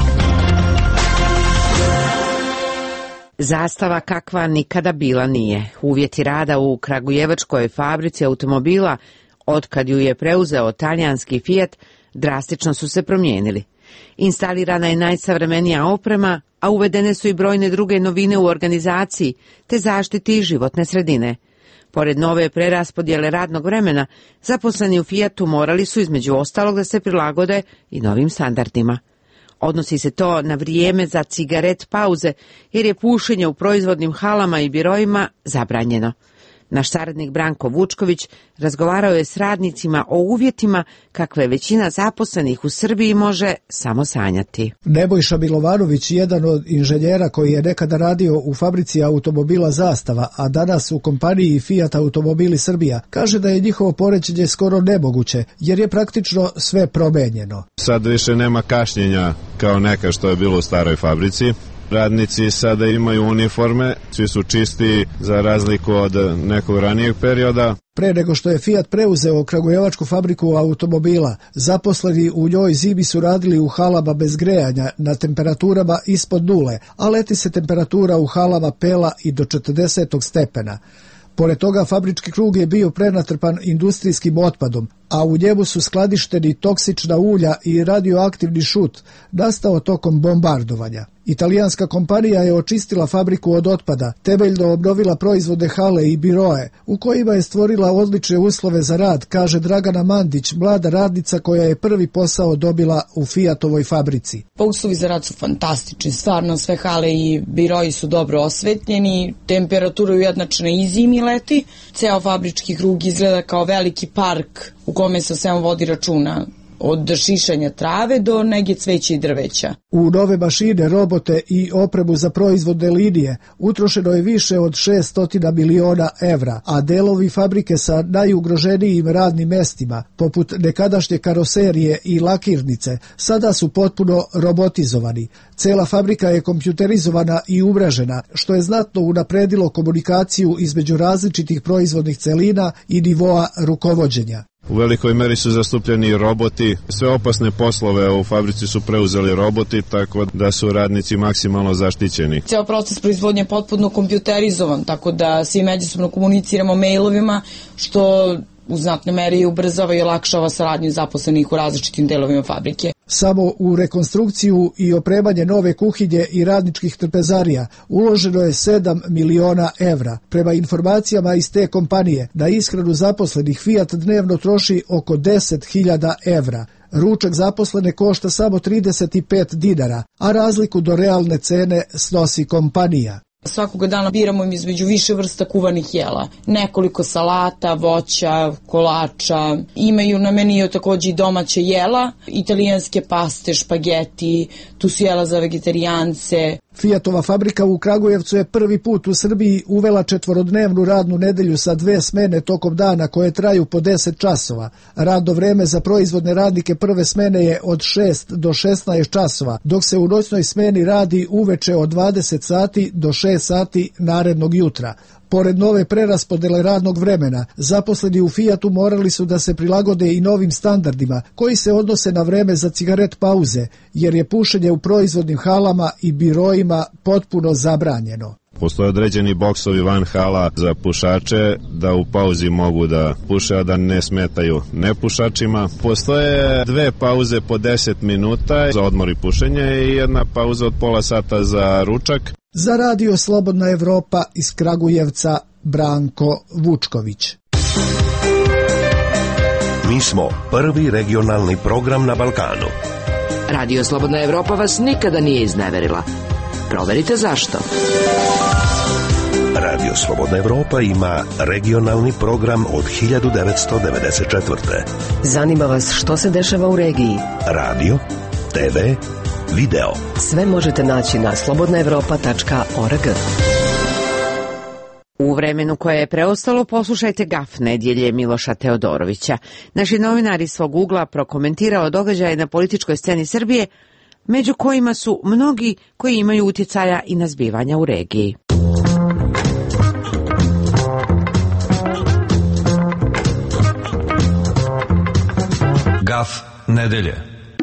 Zastava kakva nikada bila nije. Uvjeti rada u kragujevačkoj fabrici automobila, otkad ju je preuzeo talijanski Fiat, drastično su se promijenili. Instalirana je najsavremenija oprema, a uvedene su i brojne druge novine u organizaciji te zaštiti životne sredine. Pored nove preraspodjele radnog vremena, zaposleni u Fiatu morali su između ostalog da se prilagode i novim standardima. Odnosi se to na vrijeme za cigaret pauze, jer je pušenje u proizvodnim halama i biroima zabranjeno. Naš saradnik Branko Vučković razgovarao je s radnicima o uvjetima kakve većina zaposlenih u Srbiji može samo sanjati. Nebojša Milovanović, jedan od inženjera koji je nekada radio u fabrici automobila Zastava, a danas u kompaniji Fiat Automobili Srbija, kaže da je njihovo poređenje skoro nemoguće, jer je praktično sve promenjeno. Sad više nema kašnjenja kao neka što je bilo u staroj fabrici. Radnici sada imaju uniforme, svi su čisti za razliku od nekog ranijeg perioda. Pre nego što je Fiat preuzeo kragujevačku fabriku automobila, zaposleni u njoj zimi su radili u halama bez grejanja na temperaturama ispod nule, a leti se temperatura u halama pela i do četrdeset stepena. Pored toga, fabrički krug je bio prenatrpan industrijskim otpadom, a u njemu su skladišteni toksična ulja i radioaktivni šut, nastao tokom bombardovanja. Italijanska kompanija je očistila fabriku od otpada, temeljno obnovila proizvodne hale i biroe, u kojima je stvorila odlične uslove za rad, kaže Dragana Mandić, mlada radnica koja je prvi posao dobila u Fiatovoj fabrici. Uslovi za rad su fantastični, stvarno sve hale i biroji su dobro osvetljeni, temperatura je ujednačena i zimi i leti, ceo fabrički krug izgleda kao veliki park u kome se o svemu vodi računa, od šišanja trave do nege cveća i drveća. U nove mašine, robote i opremu za proizvodne linije utrošeno je više od šesto miliona evra, a delovi fabrike sa najugroženijim radnim mestima, poput nekadašnje karoserije i lakirnice, sada su potpuno robotizovani. Cela fabrika je kompjuterizovana i umrežena, što je znatno unapredilo komunikaciju između različitih proizvodnih celina i nivoa rukovođenja. U velikoj meri su zastupljeni roboti, sve opasne poslove u fabrici su preuzeli roboti, tako da su radnici maksimalno zaštićeni. Ceo proces proizvodnje je potpuno kompjuterizovan, tako da svi međusobno komuniciramo mailovima, što u znatnoj meri ubrzava i olakšava saradnju zaposlenih u različitim delovima fabrike. Samo u rekonstrukciju i opremanje nove kuhinje i radničkih trpezarija uloženo je sedam miliona evra. Prema informacijama iz te kompanije, na ishranu zaposlenih Fiat dnevno troši oko deset hiljada evra. Ručak zaposlene košta samo trideset pet dinara, a razliku do realne cene snosi kompanija. Svakoga dana biramo im između više vrsta kuvanih jela. Nekoliko salata, voća, kolača. Imaju na meniju također i domaće jela, italijanske paste, špageti, tu su jela za vegetarijance. Fijatova fabrika u Kragujevcu je prvi put u Srbiji uvela četvorodnevnu radnu nedelju sa dve smene tokom dana koje traju po deset časova. Radno vreme za proizvodne radnike prve smene je od šest do šesnaest časova, dok se u noćnoj smeni radi uveče od dvadeset sati do šest sati narednog jutra. Pored nove preraspodele radnog vremena, zaposleni u Fijatu morali su da se prilagode i novim standardima koji se odnose na vreme za cigaret pauze, jer je pušenje u proizvodnim halama i biroima potpuno zabranjeno. Postoje određeni boksovi van hala za pušače da u pauzi mogu da puše, a da ne smetaju nepušačima. Postoje dve pauze po deset minuta za odmor i pušenje i jedna pauza od pola sata za ručak. Za radio Slobodna Evropa iz Kragujevca, Branko Vučković. Mi smo prvi regionalni program na Balkanu. Radio Slobodna Evropa vas nikada nije izneverila. Proverite zašto. Radio Slobodna Evropa ima regionalni program od hiljadu devetsto devedeset četvrte. Zanima vas što se dešava u regiji? Radio, te ve, video. Sve možete naći na slobodna evropa tačka org. U vremenu koje je preostalo poslušajte Gaf nedjelje Miloša Teodorovića. Naši novinari svog ugla prokomentirao događaje na političkoj sceni Srbije, među kojima su mnogi koji imaju utjecaja i na zbivanja u regiji. Gaf nedelje.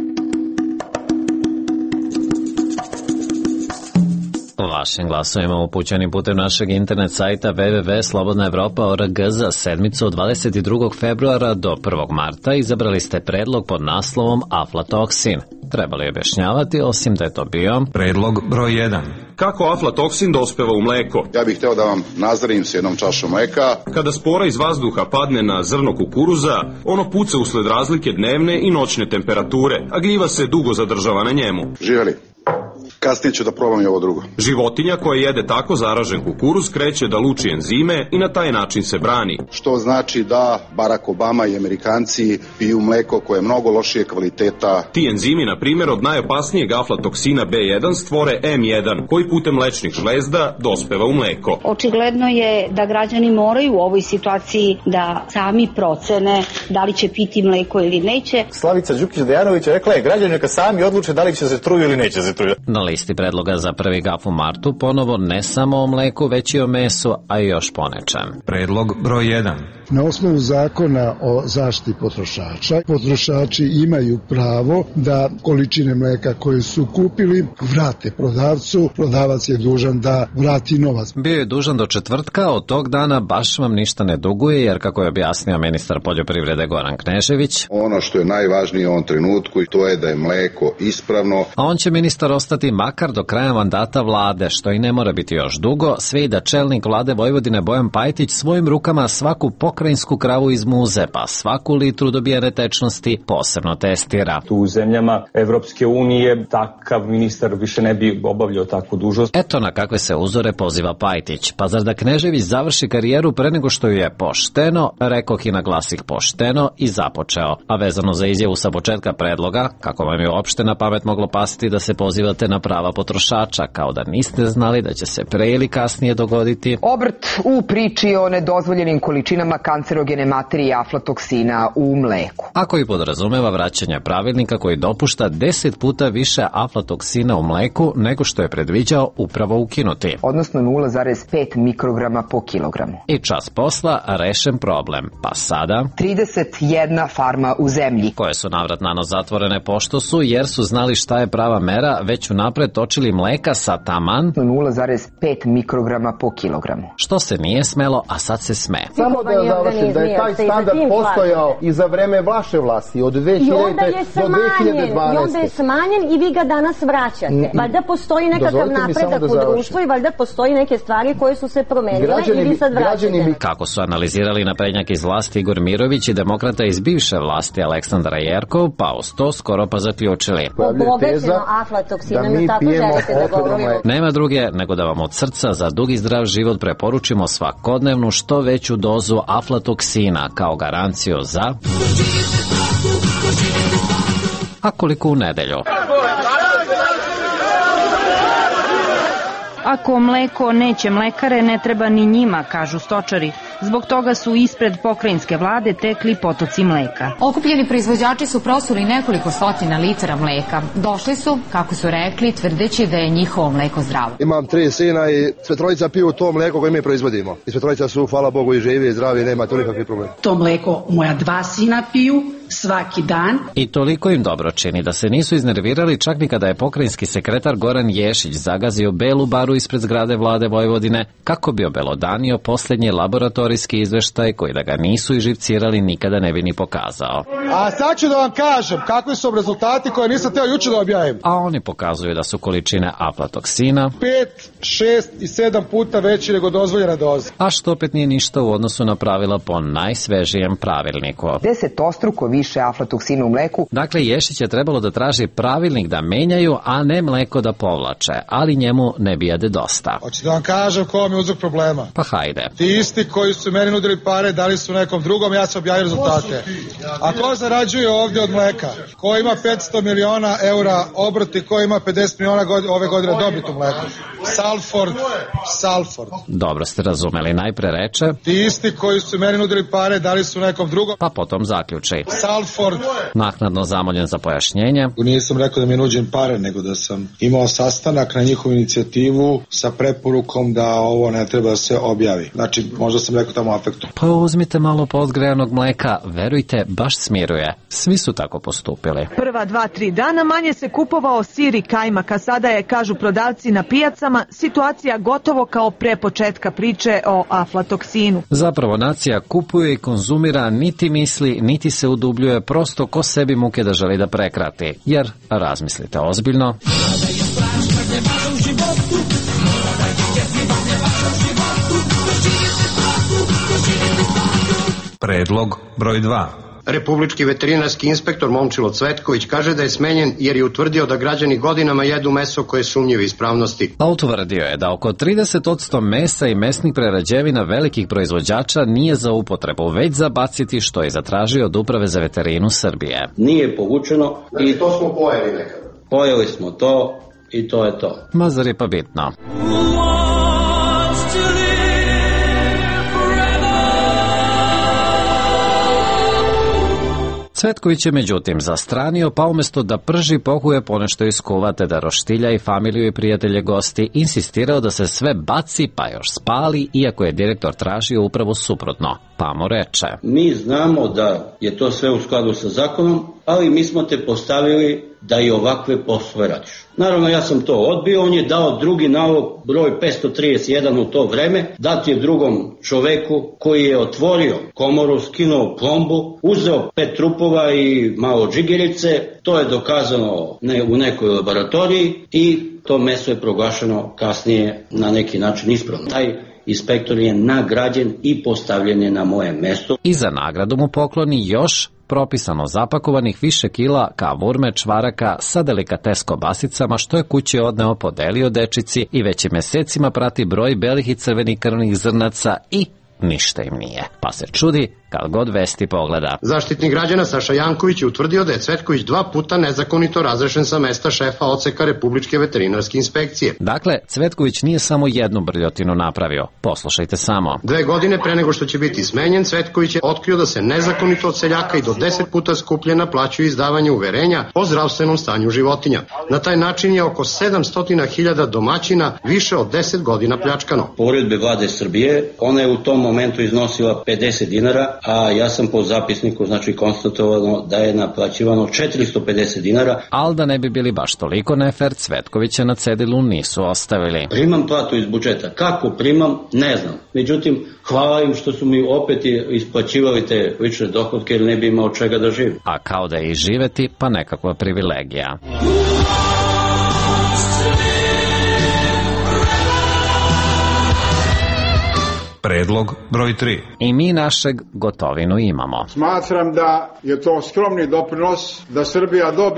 Vašim glasovima upućenim putem našeg internet sajta w w w tačka slobodna evropa tačka org za sedmicu od dvadeset drugog februara do prvog marta izabrali ste predlog pod naslovom aflatoksin. Trebali objašnjavati, osim da je to bio predlog broj jedan. Kako aflatoksin dospeva u mleko? Ja bih hteo da vam nazdarim s jednom čašom mleka. Kada spora iz vazduha padne na zrno kukuruza, ono puca usled razlike dnevne i noćne temperature, a gljiva se dugo zadržava na njemu. Živeli. Kasnije ću da probam i ovo drugo. Životinja koja jede tako zaražen kukuruz kreće da luči enzime i na taj način se brani. Što znači da Barack Obama i Amerikanci piju mleko koje je mnogo lošije kvaliteta. Ti enzimi, na primjer, od najopasnijeg aflatoksina be jedan stvore em jedan, koji putem mlečnih žlezda dospeva u mleko. Očigledno je da građani moraju u ovoj situaciji da sami procene da li će piti mleko ili neće. Slavica Đukić-Dejanović rekla je građani neka sami odluče da li će se truju ili neće se truju. Na listi predloga za prvi Gaf u martu ponovo ne samo o mleku, već i o mesu, a i još ponečem. Predlog broj jedan. Na osnovu zakona o zaštiti potrošača, potrošači imaju pravo da količine mleka koje su kupili vrate prodavcu, prodavac je dužan da vrati novac. Bio je dužan do četvrtka, od tog dana baš vam ništa ne duguje, jer kako je objasnio ministar poljoprivrede Goran Knežević, ono što je najvažnije u ovom trenutku, to je da je mleko ispravno. A on će ministar ostati makar do kraja mandata vlade, što i ne mora biti još dugo, sve i da čelnik vlade Vojvodine Bojan Pajtić svojim rukama svaku pokrajinsku kravu iz muze, pa svaku litru dobijene tečnosti posebno testira. U zemljama Evropske unije takav ministar više ne bi obavljao takvu dužnost. Eto na kakve se uzore poziva Pajtić. Pa zar da Knežević završi karijeru pre nego što ju je pošteno, rekoh i na glasih pošteno, i započeo. A vezano za izjavu sa početka predloga, kako vam je uopšte na pamet moglo pasiti da se pozivate na prava potrošača, kao da niste znali da će se pre ili kasnije dogoditi obrt u priči o nedozvoljenim količinama kancerogene materije aflatoksina u mleku. A koji podrazumeva vraćanje pravilnika koji dopušta deset puta više aflatoksina u mleku nego što je predviđao upravo ukinuti. Odnosno nula zarez pet mikrograma po kilogramu. I čas posla rešen problem. Pa sada trideset jedna farma u zemlji, koje su navrat nanos zatvorene pošto su, jer su znali šta je prava mera, već unapred točili mleka sa taman nula zarez pet mikrograma po kilogramu. Što se nije smelo, a sad se sme. Samo da završim, da je taj standard postojao i za vreme vaše vlasti od dve hiljade do dve hiljade dvanaeste. I onda je smanjen i vi ga danas vraćate. Valjda postoji nekakav napredak u društvu i valjda postoji neke stvari koje su se promenile građani, i vi sad vraćate. Kako su analizirali naprednjak iz vlasti Igor Mirović i demokrata iz bivše vlasti Aleksandar Jerkov, pa uz to skoro pa zaključili. Obogaćeno aflatoksinom, tako želite da govorimo. Nema druge nego da vam od srca za dug i zdrav život preporučimo svakodnevnu što veću dozu aflatoksina kao garanciju za... A koliko u nedelju? Ako mleko neće mlekare, ne treba ni njima, kažu stočari. Zbog toga su ispred pokrajinske vlade tekli potoci mleka. Okupljeni proizvođači su prosuli nekoliko stotina litara mleka. Došli su, kako su rekli, tvrdeći da je njihovo mleko zdravo. Imam tri sina i sve trojica piju to mleko koje mi proizvodimo. I sve trojica su, hvala Bogu, i živi i zdravi, nema tu nikakvih problema. To mleko moja dva sina piju svaki dan. I toliko im dobro čini da se nisu iznervirali čak ni kada je pokrajinski sekretar Goran Ješić zagazio belu baru ispred zgrade vlade Vojvodine kako bi obelodanio posljednji laboratorijski izveštaj koji da ga nisu iživcirali nikada ne bi ni pokazao. A sad ću da vam kažem kakvi su rezultati koje nisam teo juče da objavim. A oni pokazuju da su količine aflatoksina pet, šest i sedam puta veći nego dozvoljena doza. A što opet nije ništa u odnosu na pravila po najsvežijem pravilniku. Desetostruko više aflatoksina u mleku. Dakle, Ješić je trebalo da traži pravilnik da menjaju, a ne mleko da povlače, ali njemu ne bijede dosta. Hoćete da vam kažem ko vam je uzrok problema? Pa hajde. Ti isti koji su meni nudili pare, dali su nekom drugom, ja sam objavio rezultate. A ko zarađuje ovdje od mleka? Ko ima petsto miliona eura obrti, ko ima pedeset miliona god, ove godine dobit u mleku? Salford, Salford. Dobro ste razumeli, najpre reče. Ti isti koji su meni nudili pare, dali su nekom drugom. Pa potom zaključi. Salford. Naknadno zamoljen za pojašnjenje. Nisam rekao da mi nuđem pare, nego da sam imao sastanak na njihovu inicijativu sa preporukom da ovo ne treba da se objavi. Znači, možda sam rekao tamo afektu. Pa uzmite malo podgrejanog mleka, verujte, baš smiruje. Svi su tako postupili. Prva dva, tri dana manje se kupovao sir i kajmak, a sada je, kažu prodavci na pijacama, situacija gotovo kao pre početka priče o aflatoksinu. Zapravo nacija kupuje i konzumira, niti misli, niti se udubljuje, prosto ko sebi muke da želi da prekrati. Jer, razmislite ozbiljno. Predlog broj dva. Republički veterinarski inspektor Momčilo Cvetković kaže da je smenjen jer je utvrdio da građani godinama jedu meso koje je sumnjive ispravnosti. A utvrdio je da oko trideset posto mesa i mesnih prerađevina velikih proizvođača nije za upotrebu, već za baciti, što je zatražio od Uprave za veterinu Srbije. Nije povučeno i to smo pojeli nekada. Pojeli smo to i to je to. Ma zar je pa bitno? Cvetković je međutim zastranio, pa umjesto da prži pohuje ponešto iskuvate, da roštilja i familiju i prijatelje gosti, insistirao da se sve baci pa još spali, iako je direktor tražio upravo suprotno. Pa mu reče: mi znamo da je to sve u skladu sa zakonom, ali mi smo te postavili da i ovakve poslove radiš. Naravno, ja sam to odbio, on je dao drugi nalog, broj petsto trideset jedan u to vreme, dati je drugom čoveku koji je otvorio komoru, skinuo plombu, uzeo pet trupova i malo džigerice, to je dokazano ne, u nekoj laboratoriji i to meso je proglašeno kasnije na neki način ispravno. Taj inspektor je nagrađen i postavljen je na moje mesto. I za nagradu mu pokloni još propisano zapakovanih više kila kavurme čvaraka sa delikates kobasicama, što je kući odneo, podelio dečici i već je mesecima prati broj belih i crvenih krvnih zrnaca i ništa im nije. Pa se čudi kad god vesti pogleda. Zaštitnik građana Saša Janković je utvrdio da je Cvetković dva puta nezakonito razrešen sa mesta šefa odseka Republičke veterinarske inspekcije. Dakle, Cvetković nije samo jednu brljotinu napravio. Poslušajte samo. Dve godine pre nego što će biti smenjen, Cvetković je otkrio da se nezakonito od seljaka i do deset puta skuplje naplaćuju izdavanje uverenja o zdravstvenom stanju životinja. Na taj način je oko sedamsto hiljada domaćina više od deset godina pljačkano. Po uredbi vlade Srbije, ona je u tom momentu iznosila pedeset dinara, a ja sam po zapisniku znači konstatovano da je naplaćivano četiristo pedeset dinara. Al da ne bi bili baš toliko nefer, Cvetkovića na cedilu nisu ostavili. Primam platu iz budžeta. Kako primam, ne znam. Međutim, hvala im što su mi opet isplaćivali te lične dohodke jer ne bi imao čega da živim. A kao da je i živeti, pa nekakva privilegija. Predlog broj tri. I mi našeg Gotovinu imamo. Smatram da je to skromni doprinos da Srbija dobije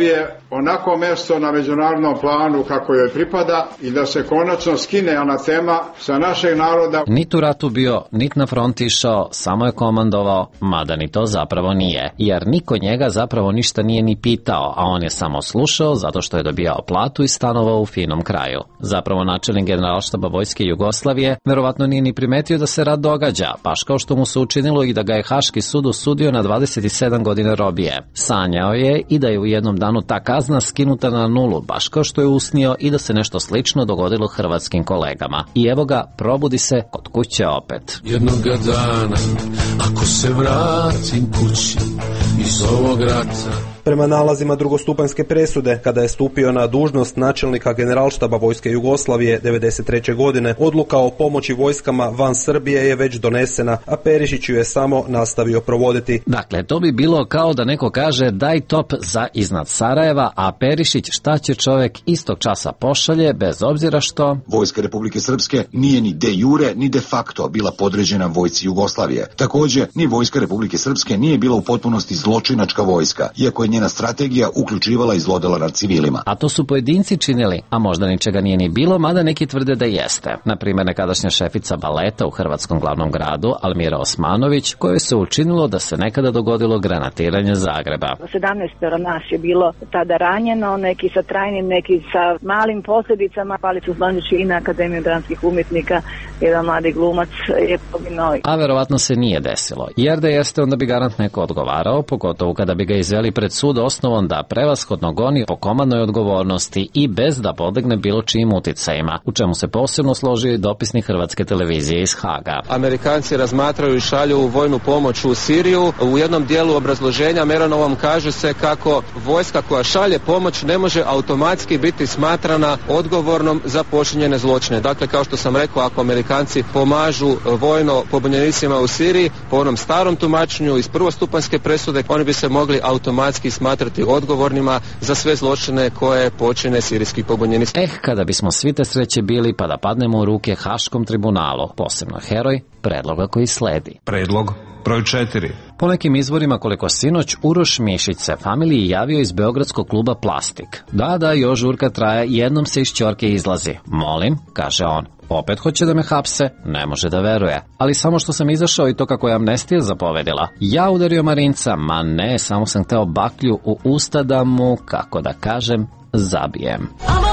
onako mesto na međunarodnom planu kako joj pripada i da se konačno skine anatema sa našeg naroda. Nit u ratu bio, nit na front išao, samo je komandovao, mada ni to zapravo nije, jer niko njega zapravo ništa nije ni pitao, a on je samo slušao zato što je dobijao platu i stanovao u finom kraju. Zapravo načelnik Generalštaba Vojske Jugoslavije verovatno nije ni primetio da se rat događa, baš kao što mu se učinilo i da ga je Haški sud osudio na dvadeset sedam godina robije. Sanjao je i da je u jednom danu ta kazna skinuta na nulu, baš kao što je usnio i da se nešto slično dogodilo hrvatskim kolegama. I evo ga, probudi se kod kuće opet. Jednoga dana, ako se vratim kući iz ovog rata. Prema nalazima drugostupanjske presude, kada je stupio na dužnost načelnika Generalštaba Vojske Jugoslavije devedeset treće godine, odluka o pomoći vojskama van Srbije je već donesena, a Perišić ju je samo nastavio provoditi. Dakle, to bi bilo kao da neko kaže daj top za iznad Sarajeva, a Perišić šta će čovek istog časa pošalje, bez obzira što... Vojska Republike Srpske nije ni de jure, ni de facto bila podređena vojsci Jugoslavije. Takođe, ni Vojska Republike Srpske nije bila u potpunosti zločinačka vojska, iako je njena strategija uključivala i zlodela nad civilima. A to su pojedinci činili, a možda ničega nije ni bilo, mada neki tvrde da jeste. Naprimjer, nekadašnja šefica baleta u hrvatskom glavnom gradu, Almira Osmanović, kojoj se učinilo da se nekada dogodilo granatiranje Zagreba. sedamnaestoro nas je bilo tada ranjeno, neki sa trajnim, neki sa malim posljedicama. Palicu Zbančić i na Akademiju dramskih umjetnika, jedan mladi glumac je poginuo. A verovatno se nije desilo, jer da jeste onda bi garant neko odgovarao, pogotovo kada bi ga izveli pred sud osnovom da prevashodno goni po komandnoj odgovornosti i bez da podlegne bilo čijim uticajima, u čemu se posebno složio i dopisnik Hrvatske televizije iz Haga. Amerikanci razmatraju i šalju vojnu pomoć u Siriju. U jednom dijelu obrazloženja Meranovom kaže se kako vojska koja šalje pomoć ne može automatski biti smatrana odgovornom za počinjene zločine. Dakle, kao što sam rekao, ako Amerikanci pomažu vojno pobunjenicima u Siriji, po onom starom tumačenju iz prvostupanjske presude, oni bi se mogli automatski smatrati odgovornima za sve zločine koje počine sirijski pobunjenici. Eh, kada bismo svi te sreće bili pa da padnemo u ruke Haškom tribunalu, posebno heroj predloga koji sledi. Predlog broj četiri. Po nekim izvorima, koliko sinoć, Uroš Mišić se familiji javio iz beogradskog kluba Plastik. Da, da, još žurka traje, jednom se iz ćorke izlazi. Molim, kaže on. Opet hoće da me hapse? Ne može da veruje. Ali samo što sam izašao i to kako je amnestija zapovedila. Ja udario Marinca, ma ne, samo sam hteo baklju u usta da mu, kako da kažem, zabijem.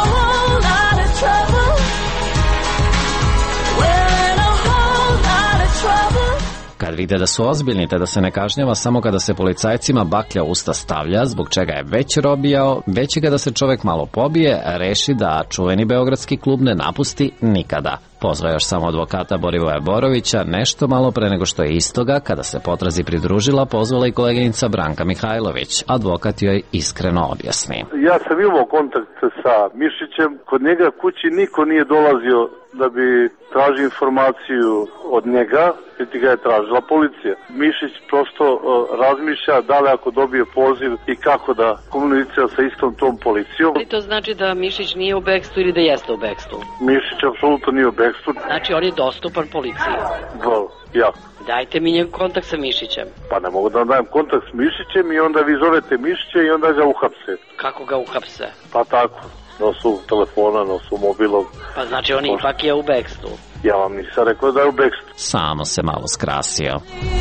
Kad vide da su ozbiljni te da se ne kažnjava samo kada se policajcima baklja usta stavlja, zbog čega je već robijao, već i kada se čovek malo pobije, reši da čuveni beogradski klub ne napusti nikada. Pozvao još samo advokata Borivoja Borovića, nešto malo pre nego što je istoga, kada se potrazi pridružila, pozvala i koleginica Branka Mihajlović. Advokat joj iskreno objasni. Ja sam imao kontakt sa Mišićem, kod njega kući niko nije dolazio da bi tražio informaciju od njega, niti ga je tražila policija. Mišić prosto uh, razmišlja da li ako dobije poziv i kako da komunicira sa istom tom policijom. Ali to znači da Mišić nije u bekstvu ili da jeste u bekstvu? Mišić apsolutno nije u bekstvu. Znači on je dostupan policiji? Vrlo, jako. Dajte mi njegov kontakt sa Mišićem. Pa ne mogu da vam dajem kontakt s Mišićem i onda vi zovete Mišića i onda ga uhapse. Kako ga uhapse? Pa tako, nosu telefona, nosu mobilom. Pa znači on ipak je u bekstvu. Ja vam nisam rekao da je u bekstvu. Samo se malo skrasio.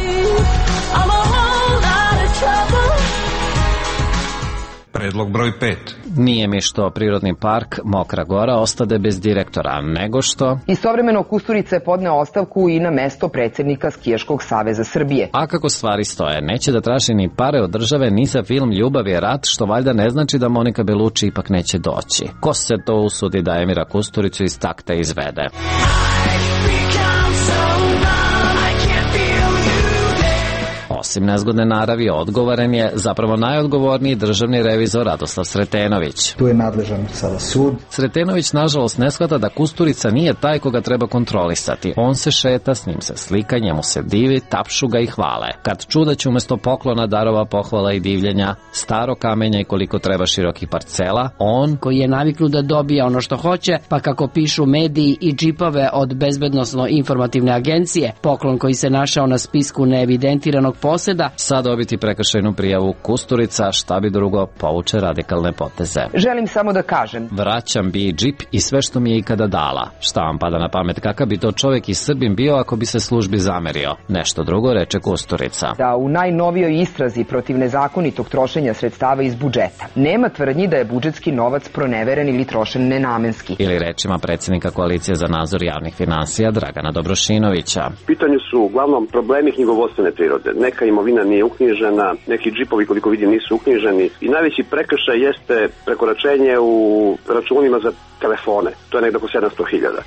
Predlog broj pet. Nije mi što prirodni park Mokra Gora ostade bez direktora, nego što... Istovremeno Kusturica je podneo ostavku i na mesto predsjednika Skijaškog saveza Srbije. A kako stvari stoje, neće da traži ni pare od države ni za film Ljubav je rat, što valjda ne znači da Monika Belucci ipak neće doći. Ko se to usudi da Emira Kusturicu iz takta izvede? Osim nezgodne naravi, odgovoren je zapravo najodgovorniji državni revizor Radoslav Sretenović. Tu je nadležan sada sud. Sretenović nažalost ne shvata da Kusturica nije taj koga treba kontrolisati. On se šeta, s njim se slika, njemu se divi, tapšu ga i hvale. Kad čuda će umesto poklona, darova, pohvala i divljenja, staro kamenja i koliko treba širokih parcela, on koji je naviknut da dobija ono što hoće, pa kako pišu mediji i džipove od bezbednosno-informativne agencije, poklon koji se našao na spisku neevidentiranog posla suseda. Sad dobiti prekršajnu prijavu Kusturica, šta bi drugo, povuče radikalne poteze. Želim samo da kažem. Vraćam bi džip i sve što mi je ikada dala. Šta vam pada na pamet, kakav bi to čovjek i Srbin bio ako bi se službi zamerio? Nešto drugo, reče Kusturica. Da u najnovijoj istrazi protiv nezakonitog trošenja sredstava iz budžeta nema tvrdnji da je budžetski novac proneveren ili trošen nenamenski. Ili rečima predsjednika Koalicije za nadzor javnih finansija Dragana Dobrošinovića. Pitanju su uglavnom problemi knjigovodstvene prirode. Neka imovina nije uknjižena, neki džipovi koliko vidim nisu uknjiženi i najveći prekršaj jeste prekoračenje u računima za telefone. To je negdje oko sedamsto hiljada.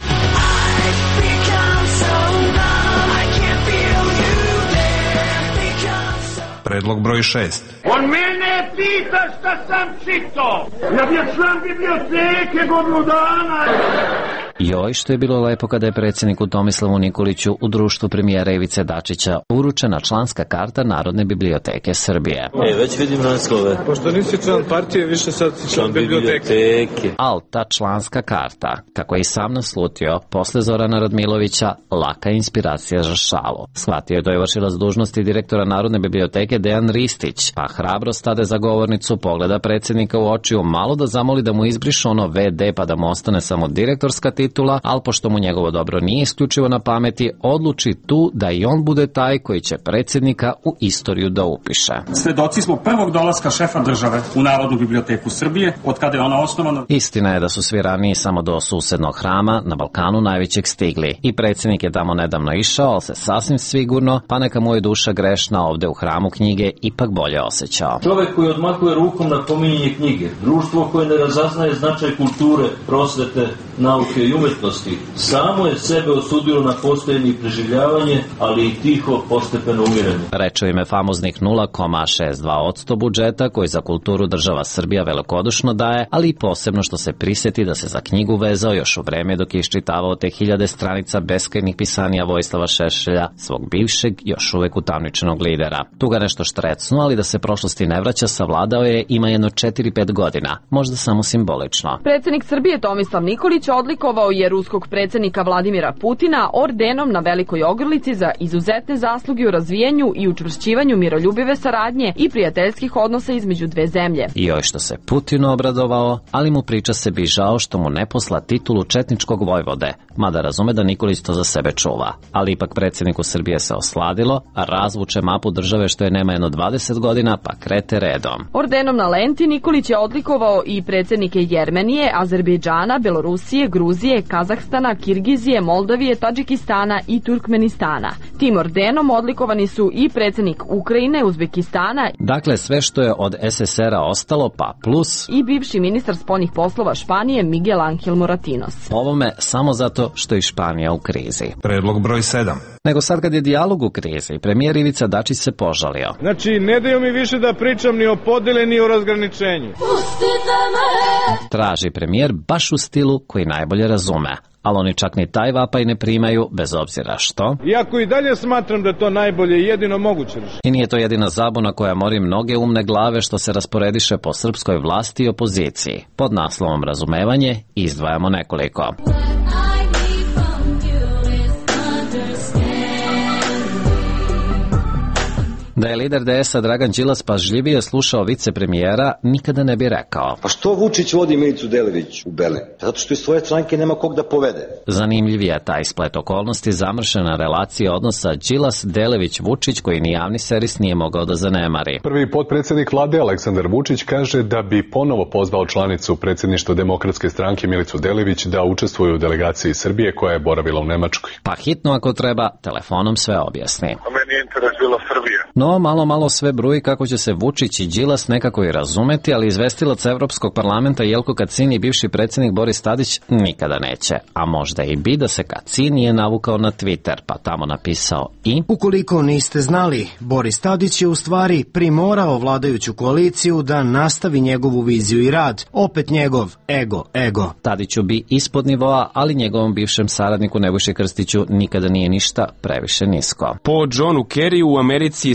Predlog broj šest. On mene pita šta sam čito. Ja bio član biblioteke godinu dana. Joj, što je bilo lepo kada je predsjedniku Tomislavu Nikoliću u društvu premijera Ivice Dačića uručena članska karta Narodne biblioteke Srbije. E, već vidim naslove. Pošto nisi član partije, više sad si član biblioteke. Al ta članska karta, kako je i sam naslutio, posle Zorana Radmilovića, laka inspiracija za šalu. Shvatio je to je vršilac dužnosti direktora Narodne biblioteke Dejan Ristić, pa hrabro stade za govornicu, pogleda predsjednika u očiju, malo da zamoli da mu izbriše ono ve de pa da mu ostane samo direktorska titula, ali pošto mu njegovo dobro nije isključivo na pameti, odluči tu da i on bude taj koji će predsjednika u istoriju da upiše. Svedoci smo prvog dolaska šefa države u Narodnu biblioteku Srbije, od kada je ona osnovana. Istina je da su svi raniji samo do susednog hrama na Balkanu najvećeg stigli. I predsjednik je tamo nedavno išao, ali se sasvim sigurno, pa neka mu je duša grešna ovde u hramu knjige, ipak bolje osjećao. Čovjek koji odmakuje rukom na pominjanje knjige, društvo koje ne razaznaje značaj kulture, prosvete, nauke i umetnosti, samo je sebe osudilo na postojanje i preživljavanje, ali i tiho postepeno umiranje. Reče ime famoznih nula zarez šezdeset dva posto budžeta koji za kulturu država Srbija velikodušno daje, ali i posebno što se prisjeti da se za knjigu vezao još u vreme dok je iščitavao te hiljade stranica beskrajnih pisanija Vojislava Šešelja, svog bivšeg, još uvek utamničenog lidera. Tu ga nešto štrecnu, ali da se prošlosti ne vraća, savladao je, ima jedno četiri pet godina, možda samo simbolično. Predsjednik Srbije Tomislav Nikolić odlikovao je ruskog predsjednika Vladimira Putina ordenom na Velikoj Ogrlici za izuzetne zasluge u razvijanju i učvršćivanju miroljubive saradnje i prijateljskih odnosa između dve zemlje. I joj što se Putinu obradovao, ali mu priča se bi žao što mu ne posla titulu četničkog vojvode, mada razume da Nikolić to za sebe čuva. Ali ipak predsjedniku Srbije se osladilo, a razvuče mapu države što je nema jedno dvadeset godina, pa krete redom. Ordenom na lenti Nikolić je odlikovao i predsjednike Jermenije, Azerbejdžana, Belorusije, Gruzije, Kazahstana, Kirgizije, Moldavije, Tadžikistana i Turkmenistana. Tim ordenom odlikovani su i predsjednik Ukrajine, Uzbekistana, dakle sve što je od es es er a ostalo, pa plus i bivši ministar spoljnih poslova Španije Miguel Angel Moratinos. Ovome samo zato što je Španija u krizi. Predlog broj sedam. Nego sad kad je dijalog u krizi, premijer Ivica Dačić se požalio. Znači, ne daju mi više da pričam ni o podeli ni o razgraničenju. Pustite me! Traži premijer baš u stilu koji najbolje razume. Ali oni čak ni taj vapaj ne primaju, bez obzira što. Iako i dalje smatram da to najbolje i jedino moguće. I nije to jedina zabuna koja mori mnoge umne glave što se rasporediše po srpskoj vlasti i opoziciji. Pod naslovom razumevanje izdvajamo nekoliko. Da je lider de es a Dragan Đilas pažljivije slušao vicepremijera, nikada ne bi rekao. Pa što Vučić vodi Milicu Delević u Berlin? Zato što iz svoje stranke nema kog da povede. Zanimljiv je taj splet okolnosti zamršena relacija odnosa Đilas-Delević-Vučić koji ni javni servis nije mogao da zanemari. Prvi potpredsjednik vlade Aleksandar Vučić kaže da bi ponovo pozvao članicu predsjedništva Demokratske stranke Milicu Delević da učestvuje u delegaciji Srbije koja je boravila u Nemačkoj. Pa hitno ako treba, telefonom sve objasni. A meni je interes bila Srbija. No, malo malo sve bruji kako će se Vučić i Đilas nekako i razumeti, ali izvestilac Evropskog parlamenta Jelko Kacin i bivši predsjednik Boris Tadić nikada neće. A možda i bi da se Kacin nije navukao na Twitter, pa tamo napisao i... Ukoliko niste znali, Boris Tadić je u stvari primorao vladajuću koaliciju da nastavi njegovu viziju i rad. Opet njegov ego, ego. Tadiću bi ispod nivoa, ali njegovom bivšem saradniku Nebojši Krstiću nikada nije ništa previše nisko. Po Johnu Kerryu u Americi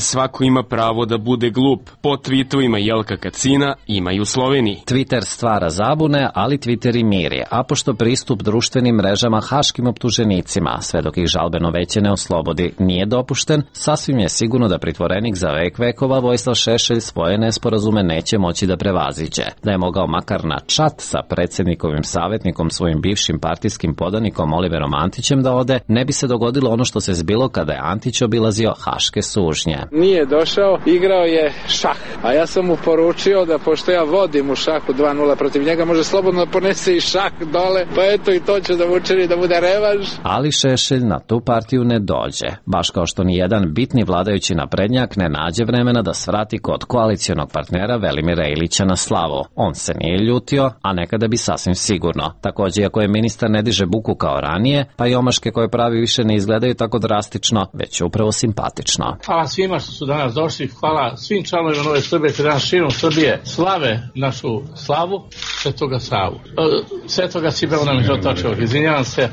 svako ima pravo da bude glup. Po tweetovima Jelka Kacina ima i u Sloveniji. Twitter stvara zabune, ali Twitter i miri, a pošto pristup društvenim mrežama haškim optuženicima, sve dok ih žalbeno veće ne oslobodi, nije dopušten, sasvim je sigurno da pritvorenik za vek vekova Vojislav Šešelj svoje nesporazume neće moći da prevaziđe. Da je mogao makar na čat sa predsjednikovim savjetnikom, svojim bivšim partijskim podanikom Oliverom Antićem da ode, ne bi se dogodilo ono što se zbilo kada je Antić obilazio haške sužnje. Nije došao, igrao je šah, a ja sam mu poručio da pošto ja vodim u šahu dva nula protiv njega, može slobodno ponese i šah dole, pa eto i to će da mu učini da bude revanš. Ali Šešelj na tu partiju ne dođe, baš kao što ni jedan bitni vladajući naprednjak ne nađe vremena da svrati kod koalicionog partnera Velimira Ilića na slavu. On se nije ljutio, a nekada bi sasvim sigurno. Takođe, iako je ministar ne diže buku kao ranije, pa i omaške koje pravi više ne izgledaju tako drastično, već upravo simpatično. Hvala svima što su danas došli, hvala svim članovima Nove Srbije koji danas širom Srbije slave našu slavu Svetoga Savu. Svetoga Sibela nam je Žotačevog, izvinjavam se.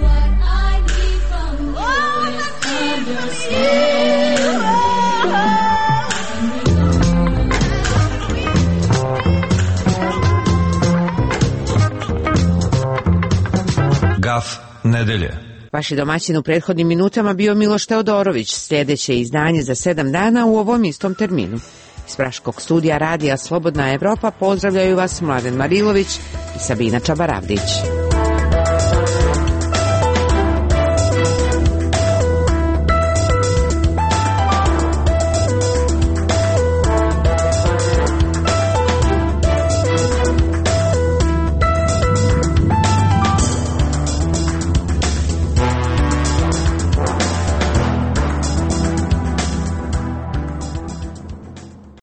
Gaf nedelje. Vaši domaćin u prethodnim minutama bio Miloš Teodorović. Sljedeće izdanje za sedam dana u ovom istom terminu. Iz Praškog studija radija Slobodna Evropa pozdravljaju vas Mladen Marilović i Sabina Čabaravdić.